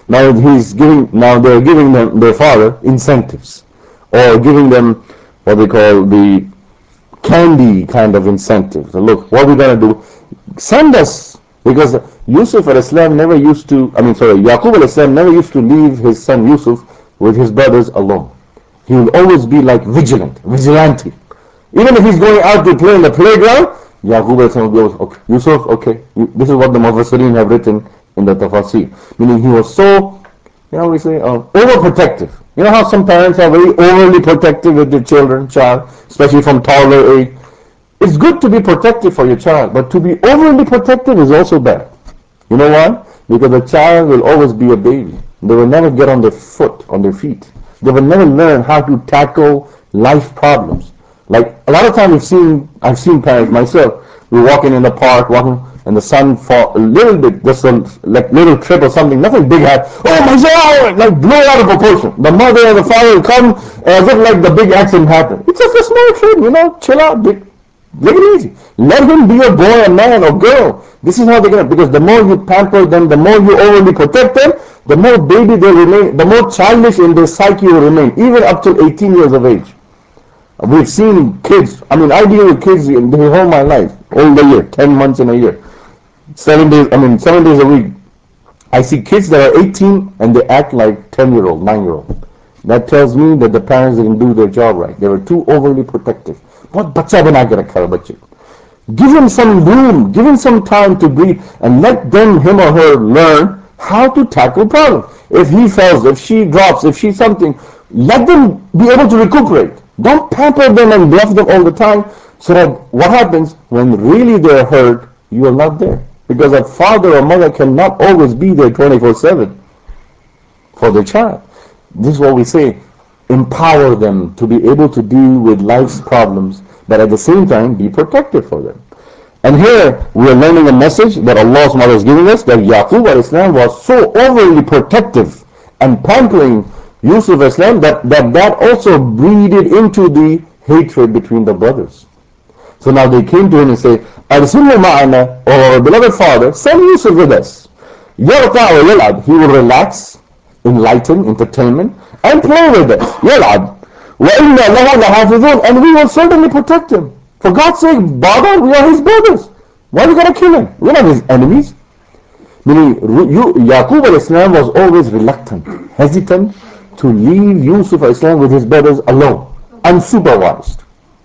Now they're giving them their father incentives, or giving them what they call the candy kind of incentives. So look, what we're gonna do? Send us, because Yusuf al-Islam never used to. Yaqub al-Islam never used to leave his son Yusuf with his brothers alone. He will always be like vigilante. Even if he's going out to play in the playground, Yaqub al-Islam goes, okay, Yusuf, okay. This is what the Mufassirin have written in the Tafasir. Meaning he was so, we say, overprotective. You know how some parents are very overly protective with their child, especially from toddler age. It's good to be protective for your child, but to be overly protective is also bad. You know why? Because the child will always be a baby. They will never get on their feet. They will never learn how to tackle life problems. Like a lot of times I've seen parents myself. We're walking in the park, and the son fall a little bit, just like little trip or something. Nothing big happened. Oh my God! Like blow out of proportion. The mother and the father will come as if like the big accident happened. It's just a small trip, chill out, big. Make it easy. Let him be a boy, a man, or girl. This is how they're gonna. Because the more you pamper them, the more you overly protect them, the more baby they remain, the more childish in their psyche will remain, even up to 18 years of age. We've seen kids. I deal with kids the whole of my life, all the year, 10 months in a year, 7 days a week. I see kids that are 18 and they act like 10-year-old, 9-year-old. That tells me that the parents didn't do their job right. They were too overly protective. What bacha bana ke rakha hai bachche? Give him some room, give him some time to breathe, and let him or her learn how to tackle problems. If he falls, if she drops, if she's something, let them be able to recuperate. Don't pamper them and bluff them all the time, so that what happens when really they're hurt, you are not there. Because a father or mother cannot always be there 24/7 for their child. This is what we say. Empower them to be able to deal with life's problems, but at the same time be protective for them. And here we are learning a message that Allah subhanahu wa ta'ala is giving us, that Yaqub al-Islam was so overly protective and pampering Yusuf al-Islam that also breeded into the hatred between the brothers. So now they came to him and say, Arsilhu ma'ana, or our beloved father, send Yusuf with us. Yarta wa yal'ab, he will relax, enlighten, entertainment, and play with us. Yal'ab. Wa inna lahu lahafidhun, and we will certainly protect him. For God's sake, Baba, we are his brothers. Why are we going to kill him? We're not his enemies. Meaning, Yaqub al-Islam was always reluctant, hesitant to leave Yusuf al-Islam with his brothers alone, unsupervised.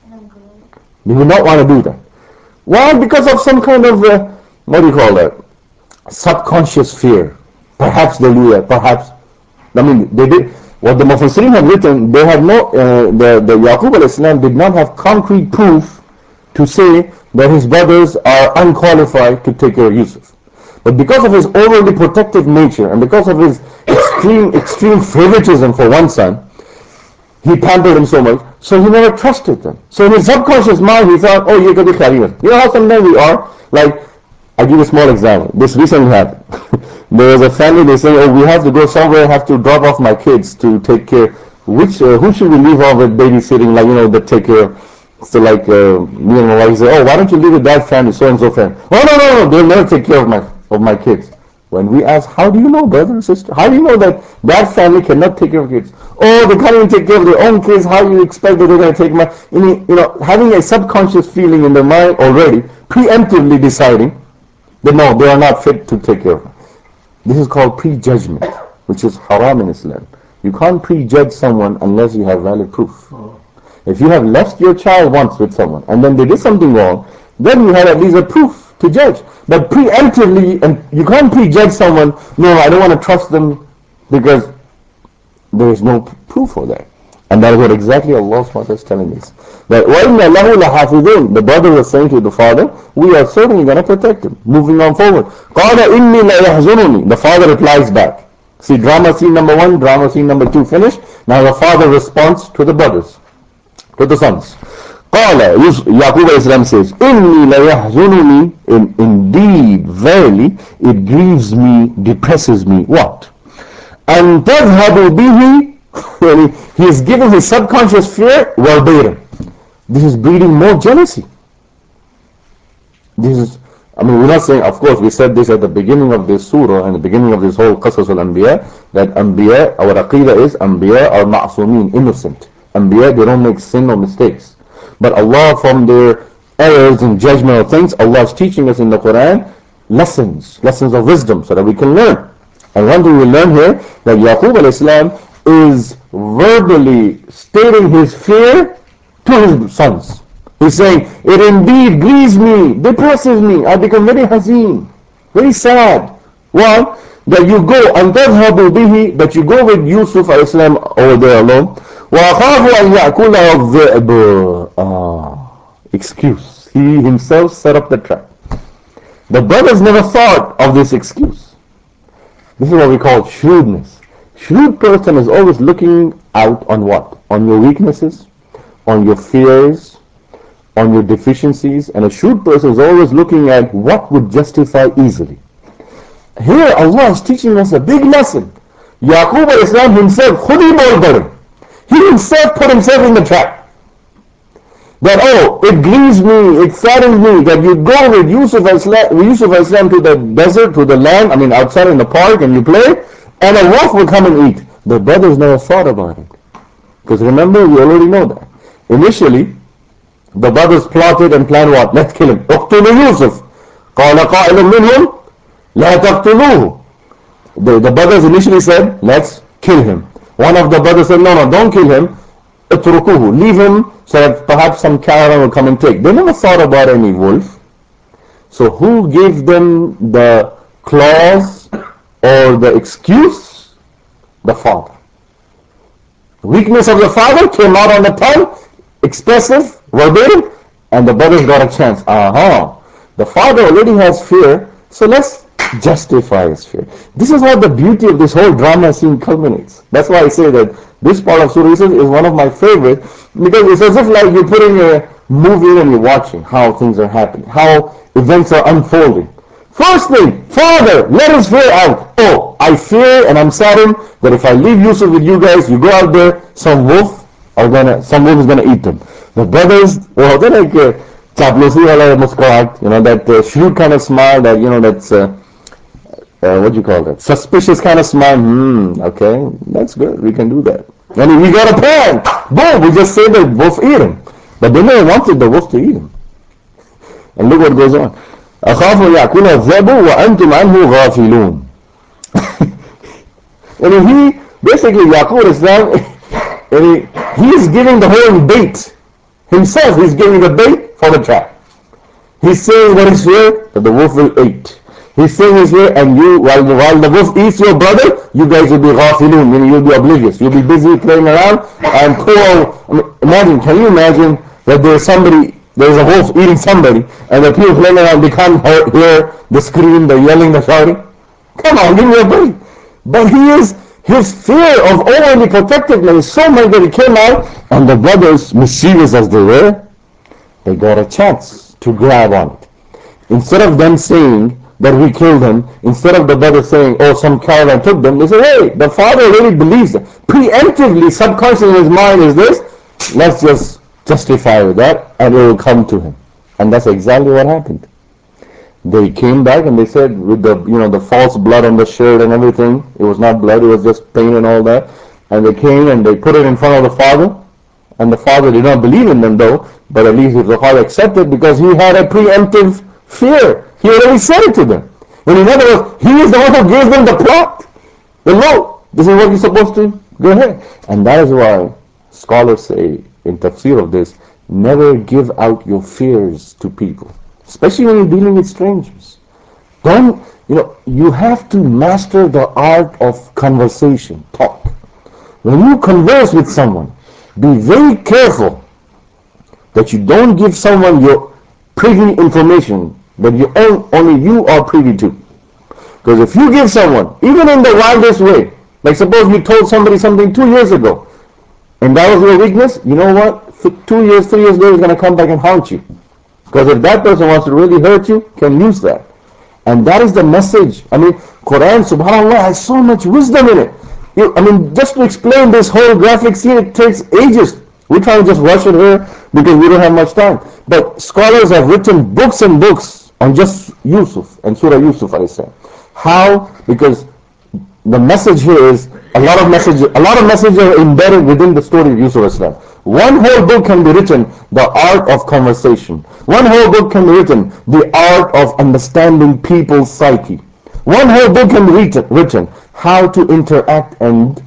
He would not want to do that. Why? Because of some kind of, what do you call that? Subconscious fear. Perhaps they'll do that. Perhaps. They did. What the Mufassirin have written, they have no, the Yaqub al-Islam did not have concrete proof to say that his brothers are unqualified to take care of Yusuf. But because of his overly protective nature and because of his extreme favoritism for one son, he pampered him so much, so he never trusted them. So in his subconscious mind, he thought, oh, ye could be khariban. You know how sometimes we are? Like, I'll give you a small example. This recently happened. There was a family, they say, oh, we have to go somewhere, have to drop off my kids to take care. Who should we leave off with babysitting, like, that take care. So like, me and my wife say, oh, why don't you leave with that family, so and so family. Oh, no, no, no, they'll never take care of my kids. When we ask, how do you know, brother and sister? How do you know that that family cannot take care of kids? Oh, they can't even take care of their own kids. How do you expect that they're going to take my... having a subconscious feeling in their mind already, preemptively deciding that no, they are not fit to take care of them. This is called prejudgment, which is haram in Islam. You can't prejudge someone unless you have valid proof. If you have left your child once with someone and then they did something wrong, then you have at least a proof to judge. But preemptively, and you can't prejudge someone, no, I don't want to trust them because there is no proof for that. And that is what exactly Allah SWT is telling us. That وَإِنَّ لَهُ لَحَافِظُونَ. The brother was saying to the father, we are certainly going to protect him. Moving on forward. قَالَ إِنِّي لَيَحْزُنُنِي. The father replies back. See, drama scene number 1, drama scene number 2 finished. Now the father responds to the brothers, to the sons. قال Yaqub Islam says, إِنِّي لَيَحْزُنُنِي. Indeed, verily, it grieves me, depresses me. What? أَن تَذْهَبُوا بِهِ. He is giving his subconscious fear verbatim. This is breeding more jealousy. We're not saying, of course, we said this at the beginning of this surah and the beginning of this whole Qasas al-Anbiya, that Anbiya, our Aqidah is, Anbiya are ma'sumin, innocent. Anbiya, they don't make sin or mistakes. But Allah, from their errors and judgment of things, Allah is teaching us in the Quran lessons of wisdom so that we can learn. And one thing we learn here, that Yaqub al-Islam is verbally stating his fear to his sons. He's saying, it indeed grieves me, depresses me, I become very hazeen, very sad. Why? That you go, and تَذْهَبُوا بِهِ, that you go with Yusuf al-Islam over there alone. وَأَخَافُ أَنْ يَأْكُلَهُ الذِّئْبُ. Excuse. He himself set up the trap. The brothers never thought of this excuse. This is what we call shrewdness. Shrewd person is always looking out on what? On your weaknesses, on your fears, on your deficiencies, and a shrewd person is always looking at what would justify easily. Here Allah is teaching us a big lesson. Yaqub al-Islam himself, khudi bol kar, he himself put himself in the trap. That, oh, it grieves me, it saddens me that you go with Yusuf al-Islam to the desert, to the land, outside in the park, and you play, and a wolf will come and eat. The brothers never thought about it. Because remember, we already know that. Initially, the brothers plotted and planned what? Let's kill him. اقتلوا يوسف. قال قائل منهم لا تقتلوه. The brothers initially said, let's kill him. One of the brothers said, no, no, don't kill him. اتركوه. Leave him so that perhaps some caravan will come and take. They never thought about any wolf. So who gave them the clause or the excuse? The father. The weakness of the father came out on the tongue, expressive, verbatim, and the brothers got a chance. The father already has fear, so let's justify his fear. This is how the beauty of this whole drama scene culminates. That's why I say that this part of Surah Yusuf is one of my favorite, because it's as if like you're putting a movie and you're watching how things are happening, how events are unfolding. First thing, father, let his fear out. Oh, I fear and I'm saddened that if I leave Yusuf with you guys, you go out there, some wolf is gonna eat them. The brothers, well, they're like chaplosi wala muskurat, that shrewd kind of smile, that that's what do you call that? Suspicious kind of smile. Okay, that's good. We can do that. And we got a plan. Boom, we just say the wolf eat him, but they never wanted the wolf to eat him. And look what goes on. أخاف يأكل الذئب وأنتم عنه غافلون. And he basically Yaqub Islam, he's giving the whole bait himself. He's giving the bait for the trap. He's saying what is here, that the wolf will eat. He's saying is here, and you, while the wolf eats your brother, you guys will be ghafilun, meaning you'll be oblivious. You'll be busy playing around and can you imagine that there's a wolf eating somebody, and the people playing around, they can't hear the scream, the yelling, the shouting? Come on, give me a break. But his fear of overly protectiveness is so much that he came out, and the brothers, mischievous as they were, they got a chance to grab on it. Instead of them saying that we killed him, instead of the brother saying, oh, some caravan took them, they say, hey, the father really believes that. Preemptively, subconsciously in his mind is this, let's just justify that and it will come to him. And that's exactly what happened. They came back and they said with the the false blood on the shirt and everything, it was not blood, it was just paint and all that. And they came and they put it in front of the father, and the father did not believe in them though, but at least the father accepted because he had a preemptive fear. He already said it to them. And in other words, he is the one who gave them the plot. The no, this is what you're supposed to go ahead. And that is why scholars say in tafsir of this, never give out your fears to people, especially when you're dealing with strangers. Don't, you have to master the art of conversation, talk. When you converse with someone, be very careful that you don't give someone your privy information that only you are privy to. Because if you give someone, even in the wildest way, like suppose you told somebody something 2 years ago, and that was your weakness, you know what? 2 years, 3 years later, he's going to come back and haunt you. Because if that person wants to really hurt you, can use that. And that is the message. I mean, Quran, subhanAllah, has so much wisdom in it. I mean, just to explain this whole graphic scene, it takes ages. We try to just rush it here because we don't have much time. But scholars have written books and books on just Yusuf and Surah Yusuf, I say. How? Because the message here is a lot of messages are embedded within the story of Yusuf Islam. One whole book can be written, the art of conversation. One whole book can be written, the art of understanding people's psyche. One whole book can be written how to interact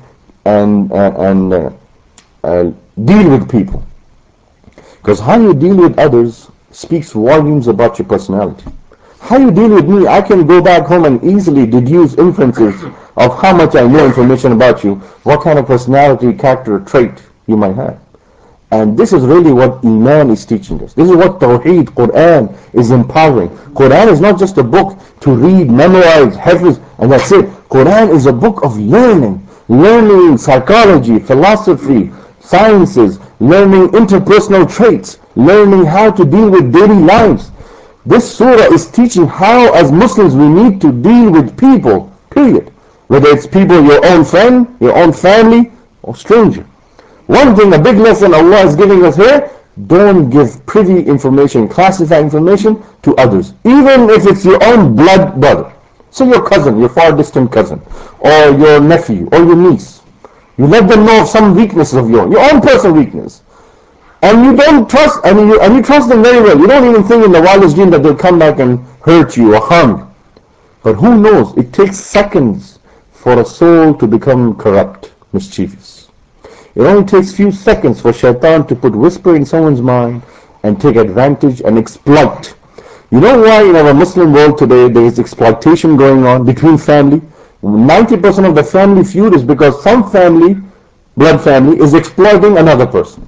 and deal with people. Because how you deal with others speaks volumes about your personality. How you deal with me, I can go back home and easily deduce inferences of how much I know information about you, what kind of personality, character, trait you might have. And this is really what Iman is teaching us. This is what Tawheed, Quran is empowering. Quran is not just a book to read, memorize, hafiz, and that's it. Quran is a book of learning. Learning psychology, philosophy, sciences, learning interpersonal traits, learning how to deal with daily lives. This surah is teaching how as Muslims we need to deal with people, period. Whether it's people, your own friend, your own family, or stranger. One thing, a big lesson Allah is giving us here, don't give privy information, classified information to others. Even if it's your own blood brother. So your cousin, your far distant cousin, or your nephew, or your niece. You let them know of some weaknesses of yours, your own personal weakness. And you don't trust, and you trust them very well. You don't even think in the wildest dream that they'll come back and hurt you or harm you. But who knows? It takes seconds for a soul to become corrupt, mischievous. It only takes few seconds for shaitan to put whisper in someone's mind and take advantage and exploit. You know why in our Muslim world today there is exploitation going on between family? 90% of the family feud is because some family, blood family, is exploiting another person.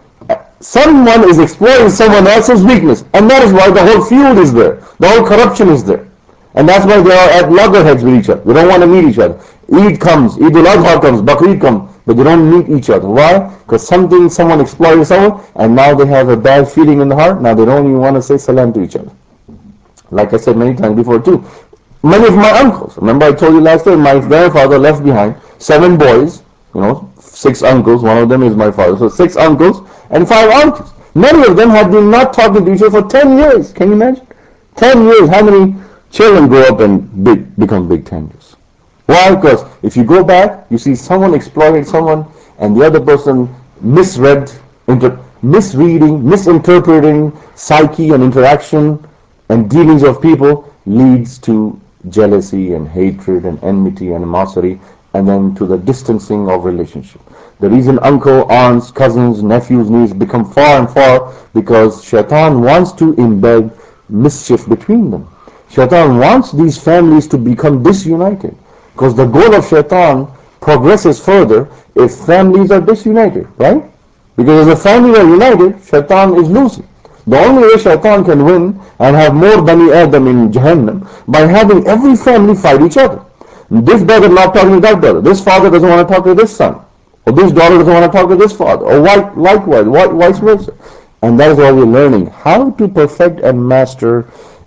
Someone is exploiting someone else's weakness, and that is why the whole feud is there, the whole corruption is there, and that's why they are at loggerheads with each other. They don't want to meet each other. Eid comes, Eid al-Adha comes, Bakrid comes, but they don't meet each other. Why? Because someone exploited someone, and now they have a bad feeling in the heart. Now they don't even want to say salam to each other. Like I said many times before too, many of my uncles. Remember I told you last time, my grandfather left behind 7 boys. 6 uncles. One of them is my father. So 6 uncles and 5 aunts. Many of them had been not talking to each other for 10 years. Can you imagine? 10 years. How many children grow up and become big tangers? Why? Because if you go back, you see someone exploiting someone and the other person misreading, misinterpreting psyche and interaction and dealings of people leads to jealousy and hatred and enmity and animosity, and then to the distancing of relationship. The reason uncle, aunts, cousins, nephews, nieces become far and far because shaitan wants to embed mischief between them. Shaitan wants these families to become disunited because the goal of shaitan progresses further if families are disunited, right? Because if the families are united, shaitan is losing. The only way shaitan can win and have more Bani Adam in Jahannam by having every family fight each other. This brother not talking to that brother. This father doesn't want to talk to this son. Or this daughter doesn't want to talk to this father. Or likewise, vice versa. And that is why we're learning how to perfect and master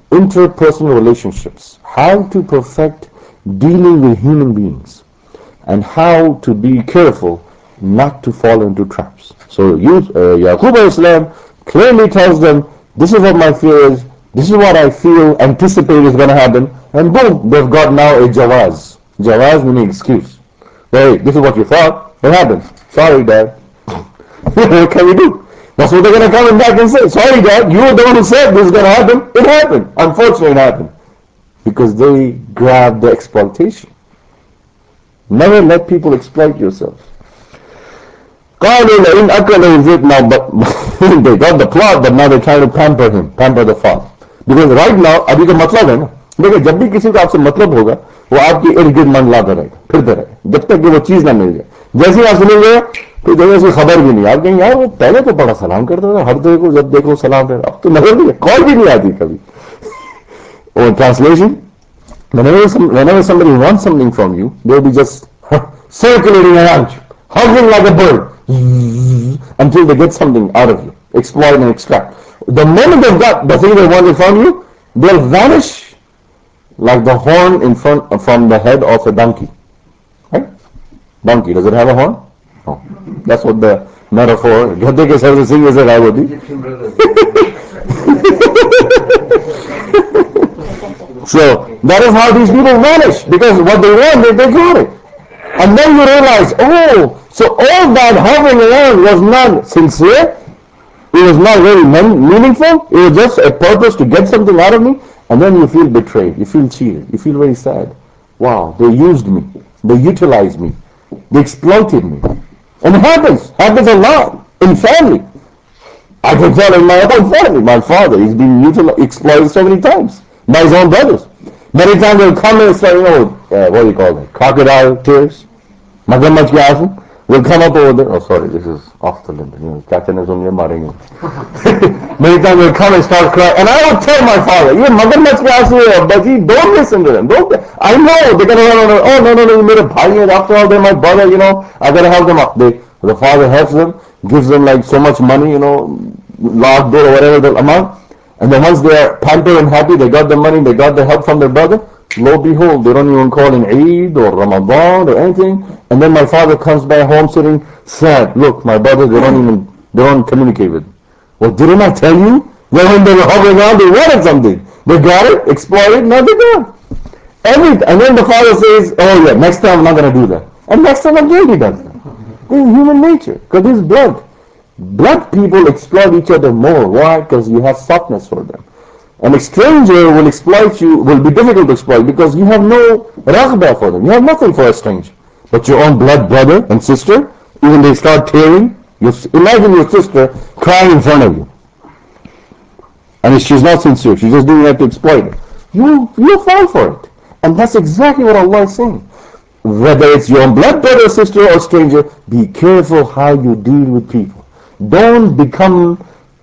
interpersonal relationships, how to perfect dealing with human beings, and how to be careful not to fall into traps. So Yaqub Islam clearly tells them, this is what my fear is, this is what I feel, anticipate is going to happen, and boom, they've got now a jawaz. Jawaz meaning excuse. Hey, this is what you thought, it happened. Sorry, Dad. What can we do? That's what they're going to come back and say. Sorry, Dad, you were the one who said this is going to happen. It happened. Unfortunately, it happened. Because they grabbed the exploitation. Never let people exploit yourself. قالوا لئن أكله الذئب. Now, but they got the plot, but now they're trying to pamper him, pamper the father. Because right now, अभी तो मतलब है ना. देखिए जब भी किसी को आपसे मतलब होगा, वो आपकी इर्द गिर्द मंडलाता रहेगा, फिरता रहेगा, जब तक कि वो चीज ना मिल जाए. जैसे ही आप सुनेंगे, फिर जगह से खबर भी नहीं. आप कहेंगे यार वो पहले तो बड़ा सलाम करता था, हर देखो जब देखो सलाम कर, अब तो नजर नहीं है, कॉल भी नहीं आती कभी. Or translation, whenever somebody wants something from you, they'll be just circulating around you, hovering like a bird, until they get something out of you, exploit and extract. The moment they've got the thing they wanted from you, they'll vanish like the horn in front from the head of a donkey. Right? Donkey, does it have a horn? No. That's what the metaphor. गधे के sir से सिंह ऐसे गायब होती. So that is how these people vanish, because what they wanted, they got it. And then you realize, oh, so all that hovering around was not sincere, it was not very meaningful, it was just a purpose to get something out of me, and then you feel betrayed, you feel cheated, you feel very sad. Wow, they used me, they utilized me, they exploited me. And it happens a lot in family. I can tell in my own family, my father, he's been exploited so many times by his own brothers. Many times they'll come and say, what do you call it? Crocodile tears? Magamach Yasu will come up over there. Oh, sorry, this is off the limit. Many times they'll come and start crying. And I would tell my father, you Magamach Yasu, but don't listen to them. Don't. I know they're going to run on. Oh, no, you made a bhai. After all, they're my brother, I got to help them out. The father helps them, gives them like so much money, lakh, or whatever the amount. And then once they are pampered and happy, they got the money, they got the help from their brother, lo behold, they don't even call in Eid or Ramadan or anything. And then my father comes back home sitting sad. Look, my brothers, they don't communicate with me. Well, didn't I tell you? That when they were hovering around, they wanted something. They got it, exploited, now they got it. And then the father says, oh yeah, next time I'm not going to do that. And next time again he does that. This is human nature, because this is blood. Blood people exploit each other more. Why? Because you have softness for them. An stranger will exploit you, will be difficult to exploit because you have no raghbah for them. You have nothing for a stranger. But your own blood brother and sister, even they start tearing, imagine your sister crying in front of you. And she's not sincere, she's just doing that to exploit it. You'll fall for it. And that's exactly what Allah is saying. Whether it's your own blood brother, sister, or stranger, be careful how you deal with people. Don't become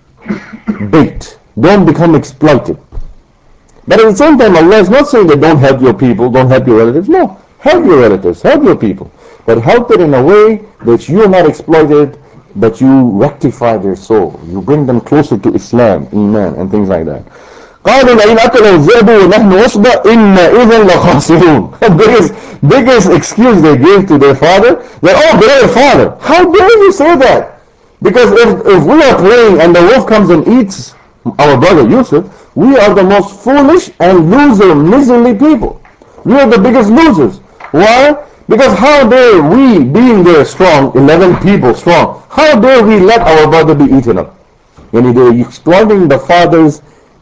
bait. Don't become exploited. But at the same time, Allah is not saying that don't help your people, don't help your relatives. No, help your relatives, help your people. But help it in a way that you are not exploited, but you rectify their soul. You bring them closer to Islam, Iman, and things like that. قالوا لئن أكله الذئب ونحن عصبة إنا إذا لخاسرون. The biggest excuse they gave to their father, that, oh, their father, how dare you say that? Because if we are playing and the wolf comes and eats our brother Yusuf, we are the most foolish and loser, miserly people. We are the biggest losers. Why? Because how dare we, being there strong, 11 people strong, how dare we let our brother be eaten up? And they're exploiting the father's,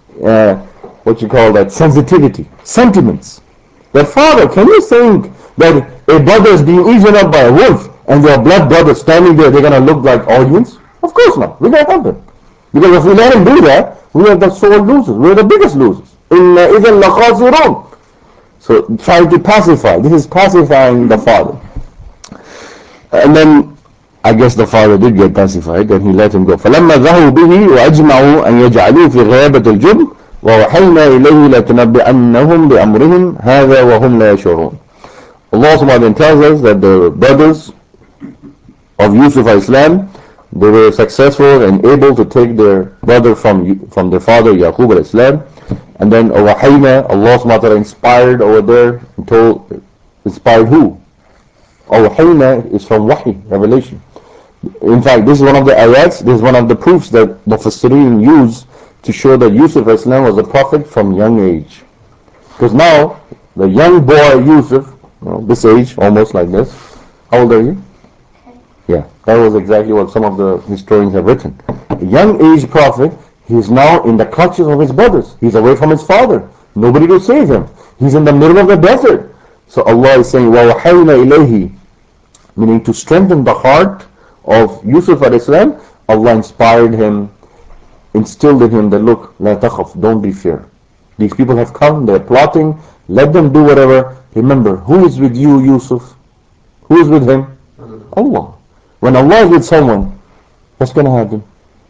sensitivity, sentiments. The father, can you think that a brother is being eaten up by a wolf and their blood brother standing there, they're going to look like audience? Of course not. We can't help it. Because if we let him do that, we are the sole losers. We're the biggest losers. إِذًا لَخَاسِرُونَ. So try to pacify. This is pacifying the father. And then I guess the father did get pacified and he let him go. فَلَمَّا ذَهُوا بِهِ وَأَجْمَعُوا أَنْ يَجْعَلُوهُ فِي غَيَابَةِ الْجُبِّ وَوَحَيْنَا إِلَيْهِ لَتُنَبِّئَنَّهُمْ بِأَمْرِهِمْ هَذَا وَهُمْ لَا يَشْعُرُونَ. Allah subhanahu wa ta'ala tells us that the brothers of Yusuf Islam, they were successful and able to take their brother from their father Yaqub Islam, And then Wahayna, Allah subhanahu wa ta'ala inspired over there, and told, inspired who? Wahayna is from Wahi, revelation. In fact, this is one of the ayats, this is one of the proofs that the Mufassirin use to show that Yusuf Islam was a prophet from young age. Because now, the young boy Yusuf, this age, almost like this, how old are you? Yeah, that was exactly what some of the historians have written. A young age prophet, he is now in the clutches of his brothers. He's away from his father. Nobody to save him. He's in the middle of the desert. So Allah is saying, وَوَحَيْنَا إِلَيْهِ, meaning to strengthen the heart of Yusuf al-Islam. Allah inspired him, instilled in him that, look, la takhaf, don't be fear. These people have come, they're plotting, let them do whatever. Remember, who is with you, Yusuf? Who is with him? Allah. When Allah is with someone, what's going to happen?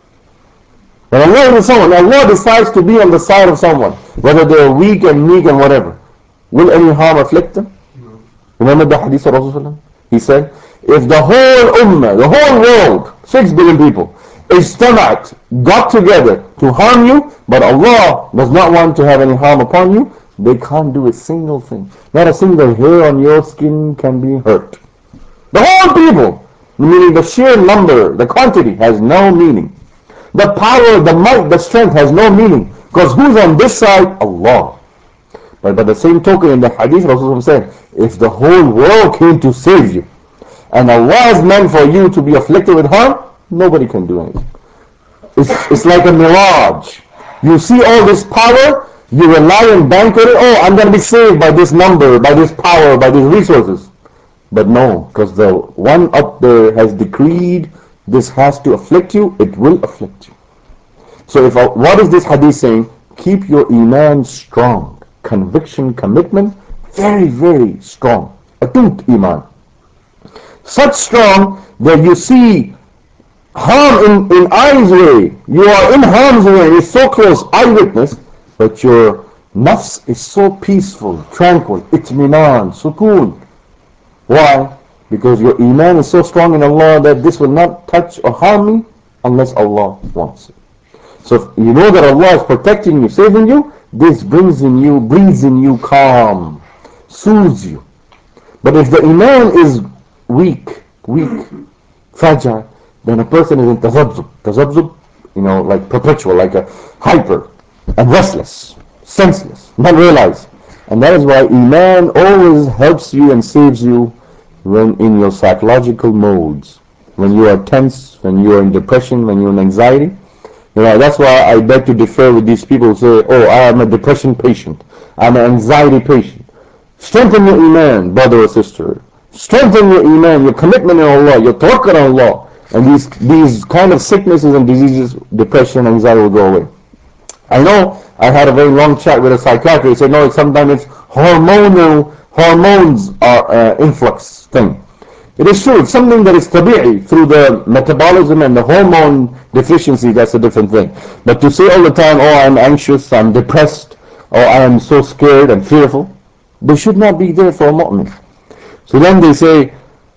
When Allah is with someone, Allah decides to be on the side of someone, whether they are weak and meek and whatever. Will any harm afflict them? No. Remember the hadith of Rasulullah? He said, if the whole ummah, the whole world, 6 billion people, ijtama'at, got together to harm you, but Allah does not want to have any harm upon you, they can't do a single thing. Not a single hair on your skin can be hurt. The whole people, meaning the sheer number, the quantity has no meaning. The power, the might, the strength has no meaning. Because who's on this side? Allah. But by the same token, in the hadith, Rasulullah said, if the whole world came to save you, and Allah is meant for you to be afflicted with harm, nobody can do anything. It's like a mirage. You see all this power, you rely and bank on it, oh, I'm going to be saved by this number, by this power, by these resources. But no, because the one up there has decreed this has to afflict you, it will afflict you. So what is this hadith saying? Keep your iman strong. Conviction, commitment, very, very strong. Atut iman. Such strong that you see harm in eyes way. You are in harm's way. It's so close, eyewitness. But your nafs is so peaceful, tranquil. Itminan, sukoon. Why? Because your iman is so strong in Allah that this will not touch or harm me unless Allah wants it. So if you know that Allah is protecting you, saving you, this breathes in you calm, soothes you. But if the iman is weak, fragile, then a person is in tazabzub. Tazabzub, like perpetual, like a hyper and restless, senseless, not realized. And that is why iman always helps you and saves you when in your psychological modes, when you are tense, when you are in depression, when you're in anxiety. That's why I beg to differ with these people who say, oh, I am a depression patient, I'm an anxiety patient. Strengthen your iman, brother or sister. Strengthen your iman, your commitment in Allah, your tawakkul on Allah. And these kind of sicknesses and diseases, depression, anxiety will go away. I know I had a very long chat with a psychiatrist. He said, no, sometimes it's hormones are influx thing. It is true, it's something that is tabi'i through the metabolism and the hormone deficiency, that's a different thing. But to say all the time, oh, I'm anxious, I'm depressed, or I am so scared and fearful, they should not be there for a mu'min. So then they say,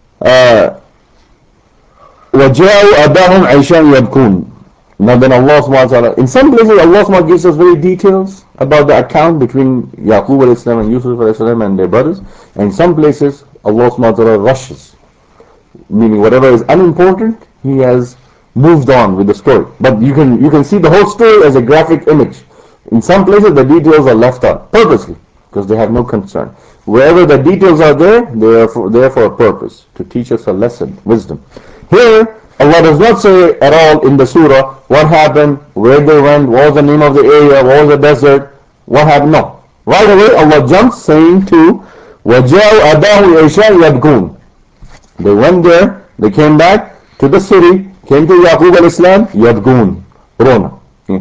وَجَاءُوا أَبَاهُمْ عَيْشَانْ يَبْكُونَ. Now then Allah subhanahu wa ta'ala, in some places Allah subhanahu wa ta'ala gives us very details about the account between Yaqub alayhi salam and Yusuf alayhi salam and their brothers. And in some places Allah subhanahu wa ta'ala rushes, meaning whatever is unimportant, He has moved on with the story. But you can see the whole story as a graphic image. In some places the details are left out purposely because they have no concern. Wherever the details are there, they are there for a purpose, to teach us a lesson, wisdom. Here, Allah does not say at all in the surah what happened, where they went, what was the name of the area, what was the desert, what happened. No. Right away Allah jumps saying to وَجَاءُوا أَبَاهُمْ عِشَاءً يَبْكُونَ. They went there, they came back to the city, came to Yaqub al-Islam, yabgoon, Rona.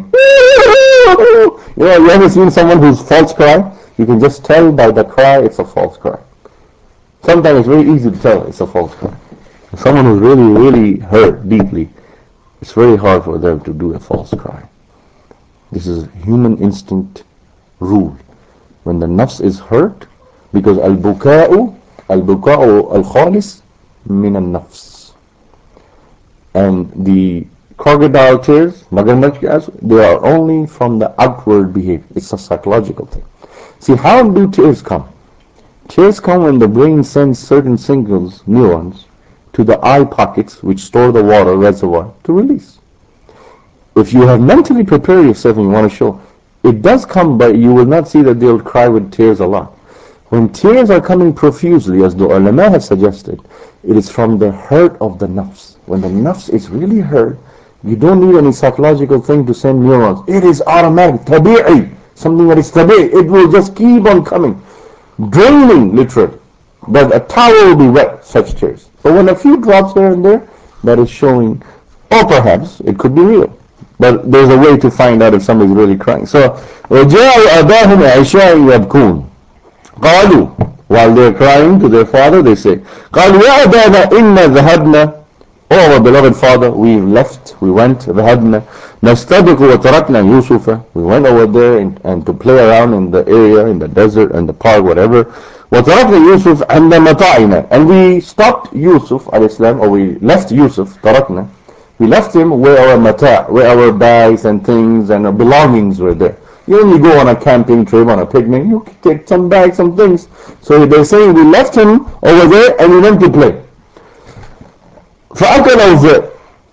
You ever seen someone who's false cry? You can just tell by the cry it's a false cry. Sometimes it's very easy to tell it's a false cry. Someone who's really, really hurt deeply, it's very hard for them to do a false cry. This is human instinct rule. When the nafs is hurt, because al-buka'u al-khalis min al-nafs. And the Crocodile tears, magarmach gas, they are only from the outward behavior. It's a psychological thing. See, how do tears come? Tears come when the brain sends certain signals, neurons, to the eye pockets which store the water reservoir to release. If you have mentally prepared yourself and you want to show, it does come, but you will not see that they'll cry with tears a lot. When tears are coming profusely, as the ulama have suggested, it is from the hurt of the nafs. When the nafs is really hurt, you don't need any psychological thing to send neurons. It is automatic, tabi'i, something that is tabi'i. It will just keep on coming, draining literally. But a towel will be wet, such tears. But when a few drops here and there, that is showing, or perhaps it could be real. But there's a way to find out if somebody's really crying. So, وَجَاءُوا أَبَاهُمْ عِشَاءً يَبْكُونَ قالوا, while they're crying to their father, they say, قالوا يا أبانا إنا ذهبنا, oh our beloved father, we left, we went, ذهبنا نستبق وتركنا يوسف, we went over there and to play around in the area, in the desert, in the park, whatever. وتركنا يوسف عند متاعنا, and we stopped Yusuf alayhi, or we left Yusuf, تركنا, we left him where our mata', where our bags and things and our belongings were there. You only go on a camping trip, on a picnic, you take some bags, some things. So they're saying we left him over there and we went to play. فَأَكَلَوْا الذِّئْبُ,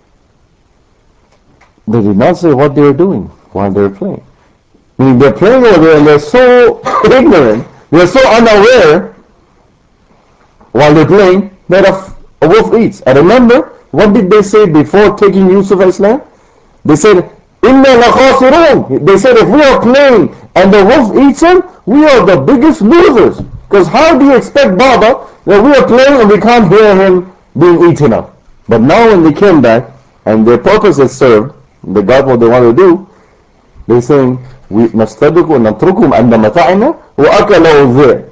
they did not say what they were doing while they were playing. Meaning they're playing over there and they're so ignorant, they're so unaware while they're playing that a wolf eats. And remember, what did they say before taking Yusuf Islam? They said, إِنَّا لَخَاسِرُونَ. They said, if we are playing and the wolf eats him, we are the biggest losers. Because how do you expect Baba that we are playing and we can't hear him being eaten up? But now when they came back and their purpose is served, they got what they want to do, they're saying, we نَسْتَبِقُ وَنَتْرُكُمْ عَنْدَ مَتَاعِنَا وَأَكَلَوْا الذِّئْبُ.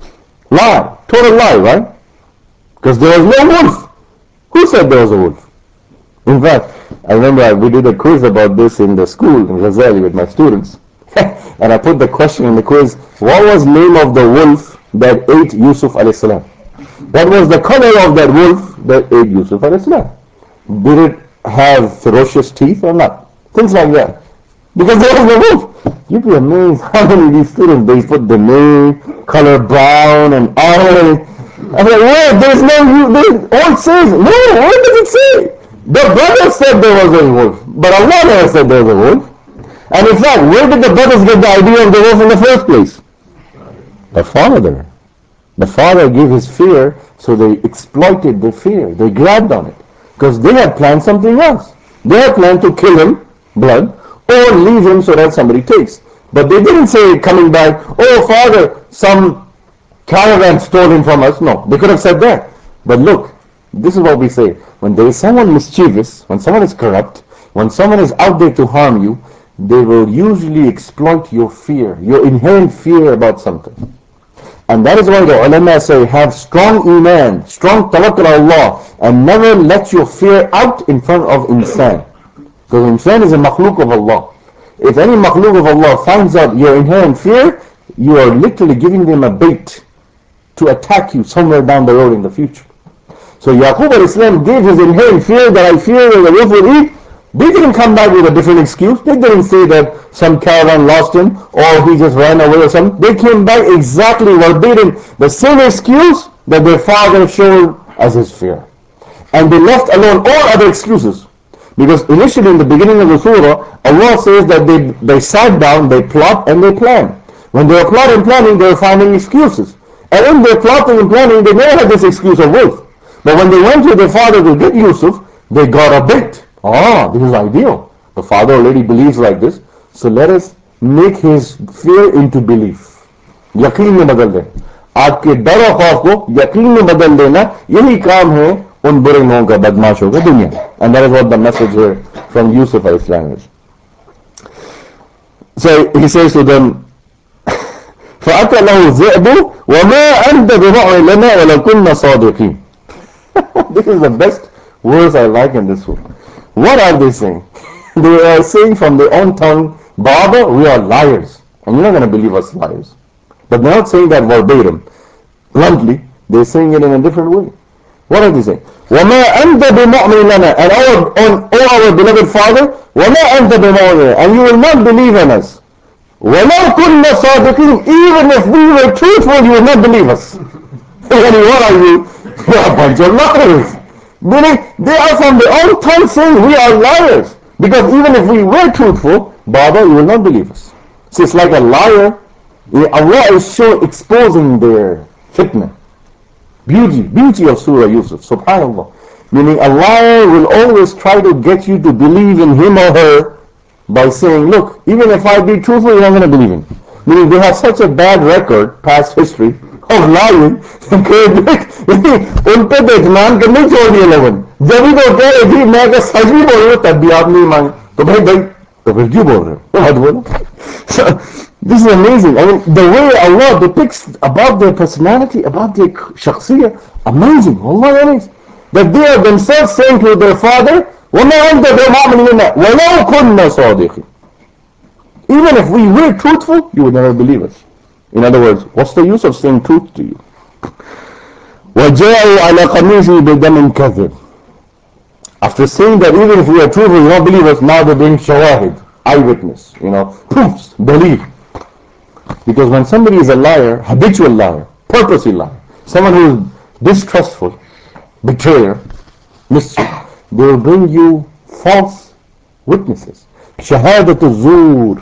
Lie. Total lie, right? Because there was no wolf. Who said there was a wolf? In fact, I remember we did a quiz about this in the school in Ghazali with my students. And I put the question in the quiz, what was the name of the wolf that ate Yusuf alayhi salam? What was the color of that wolf that ate Yusuf alayhi salam? Did it have ferocious teeth or not? Things like that. Because there was no wolf. You'd be amazed how many of these students, they put the name, color brown and orange. I'm like, where? There's no, all it says, no, what does it say? The brothers said there was a wolf, but Allah never said there was a wolf. And in fact, where did the brothers get the idea of the wolf in the first place? The father. The father gave his fear, so they exploited the fear. They grabbed on it. Because they had planned something else. They had planned to kill him, blood, or leave him so that somebody takes. But they didn't say coming back, oh father, some caravan stole him from us. No, they could have said that. But look, this is what we say. When there is someone mischievous, when someone is corrupt, when someone is out there to harm you, they will usually exploit your fear, your inherent fear about something. And that is why the ulama say, have strong iman, strong tawakkul Allah, and never let your fear out in front of insan. Because insan is a makhluk of Allah. If any makhluk of Allah finds out your inherent fear, you are literally giving them a bait to attack you somewhere down the road in the future. So Yaqub al-Islam gave his inherent fear that I fear that the wolf will eat. They didn't come back with a different excuse. They didn't say that some caravan lost him or he just ran away or something. They came back exactly verbatim, the same excuse that their father showed as his fear. And they left alone all other excuses. Because initially in the beginning of the surah, Allah says that they sat down, they plot and they plan. When they were plotting and planning, they were finding excuses. And in their plotting and planning, they never had this excuse of wolf. But when they went to their father to get Yusuf, they got a bit. Ah, this is ideal. The father already believes like this. So let us make his fear into belief. यकीन में बदल दें. आपके डर और खौफ को यकीन में बदल देना, यही काम है उन बुरे लोगों का, बदमाशों का दुनिया. And that is what the message here from Yusuf al-Islam is. So he says to them, فأكله الذئب وما أنت بمؤمن لنا ولو كنا صادقين. This is the best words I like in this book. What are they saying? They are saying from their own tongue, Baba, we are liars. And you're not going to believe us liars. But they're not saying that verbatim. Bluntly, they're saying it in a different way. What are they saying? وَمَا أَنْتَ بِمُؤْمِنٍ لَنَا, and our beloved Father, وَمَا أَنْتَ بِمُؤْمِنٍ, and you will not believe in us. وَلَوْ كُنَّا صَادِقِينَ, even if we were truthful, you will not believe us. What are you? You're a bunch of liars. Meaning, they are from their own tongue saying we are liars. Because even if we were truthful, Baba, you will not believe us. So it's like a liar. Allah is exposing their fitna. Beauty of Surah Yusuf, subhanAllah. Meaning a liar will always try to get you to believe in him or her by saying, look, even if I be truthful, you're not going to believe in me. Meaning they have such a bad record, past history, of lying, उन पे तो इत्मीनान करने छोड़ दिए लोगों ने. जब भी तो कह रहे जी मैं अगर सच भी बोल रहा हूँ तब भी आप नहीं मांगे तो भाई तो फिर क्यों बोल रहे हो मत बोलो. So this is amazing. I mean, the way Allah depicts about their personality, about their shakhsiyah, amazing. Allah is that they are themselves saying to their father, وَمَا أَنْتَ بِمُؤْمِنٍ وَلَوْ كُنَّا صَادِقِينَ. Even if we were truthful, you would never believe us. In other words, what's the use of saying truth to you? وَجَاءُوا عَلَى قَمِيصِهِ بِدَمٍ كَذِبٍ. After saying that even if we are truthful, you don't believe us, now they bring shawahid, eyewitness, proofs, believe. Because when somebody is a liar, habitual liar, purposely liar, someone who is distrustful, betrayer, mischief, they will bring you false witnesses. Shahadatul Zur.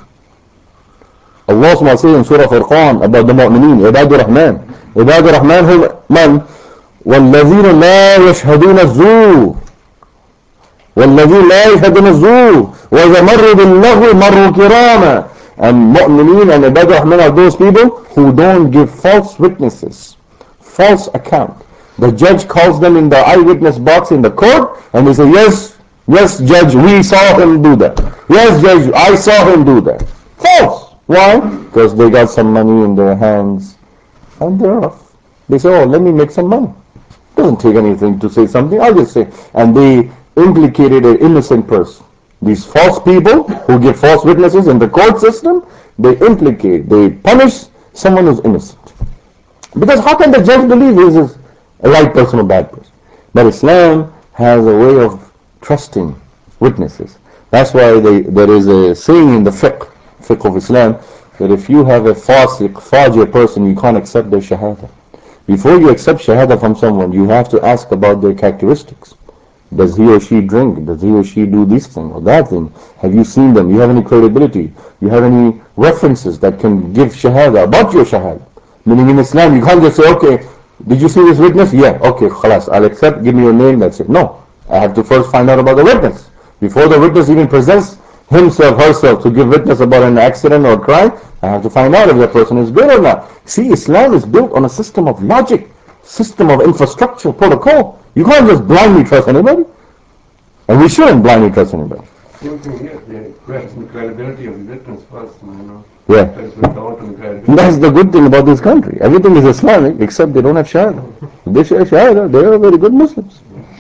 Allah subhanahu says in Surah Furqan about the mu'mineen, Ibadur Rahman. Ibadur Rahman hum man? وَالَّذِينَ لَا يَشْهَدُونَ الزُّورَ وَالَّذِينَ لَا يَشْهَدُونَ الزُّورَ وَإِذَا مَرُّوا بِاللَّغْوِ مَرُّوا كِرَامًا. And mu'mineen and Ibadur Rahman are those people who don't give false witnesses, false account. The judge calls them in the eyewitness box in the court and they say, yes, judge, we saw him do that. Yes, judge, I saw him do that. False. Why? Because they got some money in their hands and they're off. They say, oh, let me make some money. Doesn't take anything to say something, I'll just say. And they implicated an innocent person. These false people who give false witnesses in the court system, they punish someone who's innocent. Because how can the judge believe he is a right person or bad person? But Islam has a way of trusting witnesses. That's why there is a saying in the fiqh of Islam, that if you have a fajr person, you can't accept their shahada. Before you accept shahada from someone, you have to ask about their characteristics. Does he or she drink? Does he or she do this thing or that thing? Have you seen them? You have any credibility? You have any references that can give shahada about your shahada? Meaning in Islam, you can't just say, okay, did you see this witness? Yeah, okay, khalas, I'll accept, give me your name, that's it. No, I have to first find out about the witness. Before the witness even presents himself, herself to give witness about an accident or crime, I have to find out if that person is good or not. See, Islam is built on a system of logic, system of infrastructure, protocol. You can't just blindly trust anybody. And we shouldn't blindly trust anybody. Same thing here, the credibility of the witness first, Yeah. That's the good thing about this country. Everything is Islamic except they don't have Shahada. If they share Shahada, they are very good Muslims.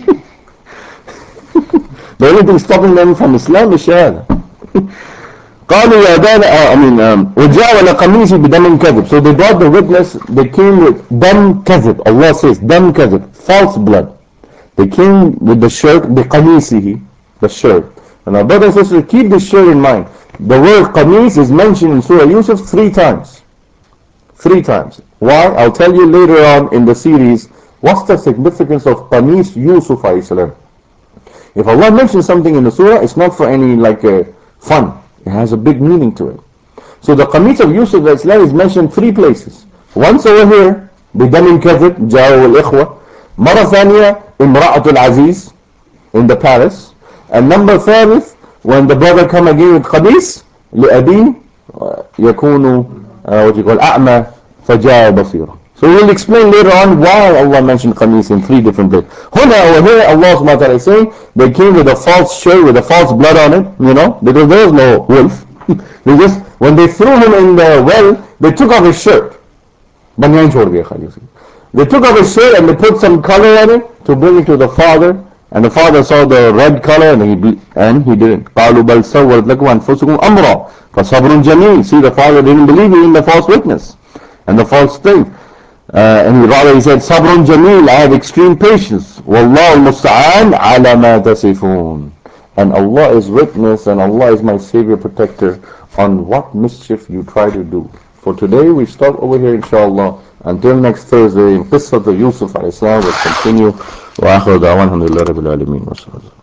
The only thing stopping them from Islam is Shahada. قالوا يا دانا وجاء على قميصه بدم كذب. So they brought the witness, they came with dam كذب. Allah says dam كذب, false blood. They came with the shirt, بقميصه, the shirt. And our brothers and sisters, keep this shirt in mind. The word qamis is mentioned in Surah Yusuf 3 times. 3 times. Why? I'll tell you later on in the series what's the significance of qamis Yusuf alayhi salam. If Allah mentions something in the surah, it's not for any fun. It has a big meaning to it. So the qamis of Yusuf alayhi salam is mentioned 3 places. Once over here, بدم كذب جاءوا الإخوة. مرة ثانية امرأة العزيز in the palace. And number 3, when the brother come again with qamis لأبي يكون أعمى فجاء بصيرا. So we'll explain later on why Allah mentioned qamis in 3 different places. Over here Allah subhanahu wa ta'ala is saying they came with a false shirt with a false blood on it, because there was no wolf. When they threw him in the well, they took off his shirt. They took off his shirt and they put some color on it to bring it to the father. And the father saw the red color and he didn't. قالوا بل سولت لكم أنفسكم أمرا فصبر جميل. See, the father didn't believe in the false witness and the false thing. And he said, صبر جميل, I have extreme patience. والله المستعان على ما تصفون. And Allah is witness and Allah is my savior protector on what mischief you try to do. For today we stop over here inshallah. Until next Thursday in Qissat Yusuf alayhi salam will continue. وآخر دعوانا الحمد لله رب العالمين.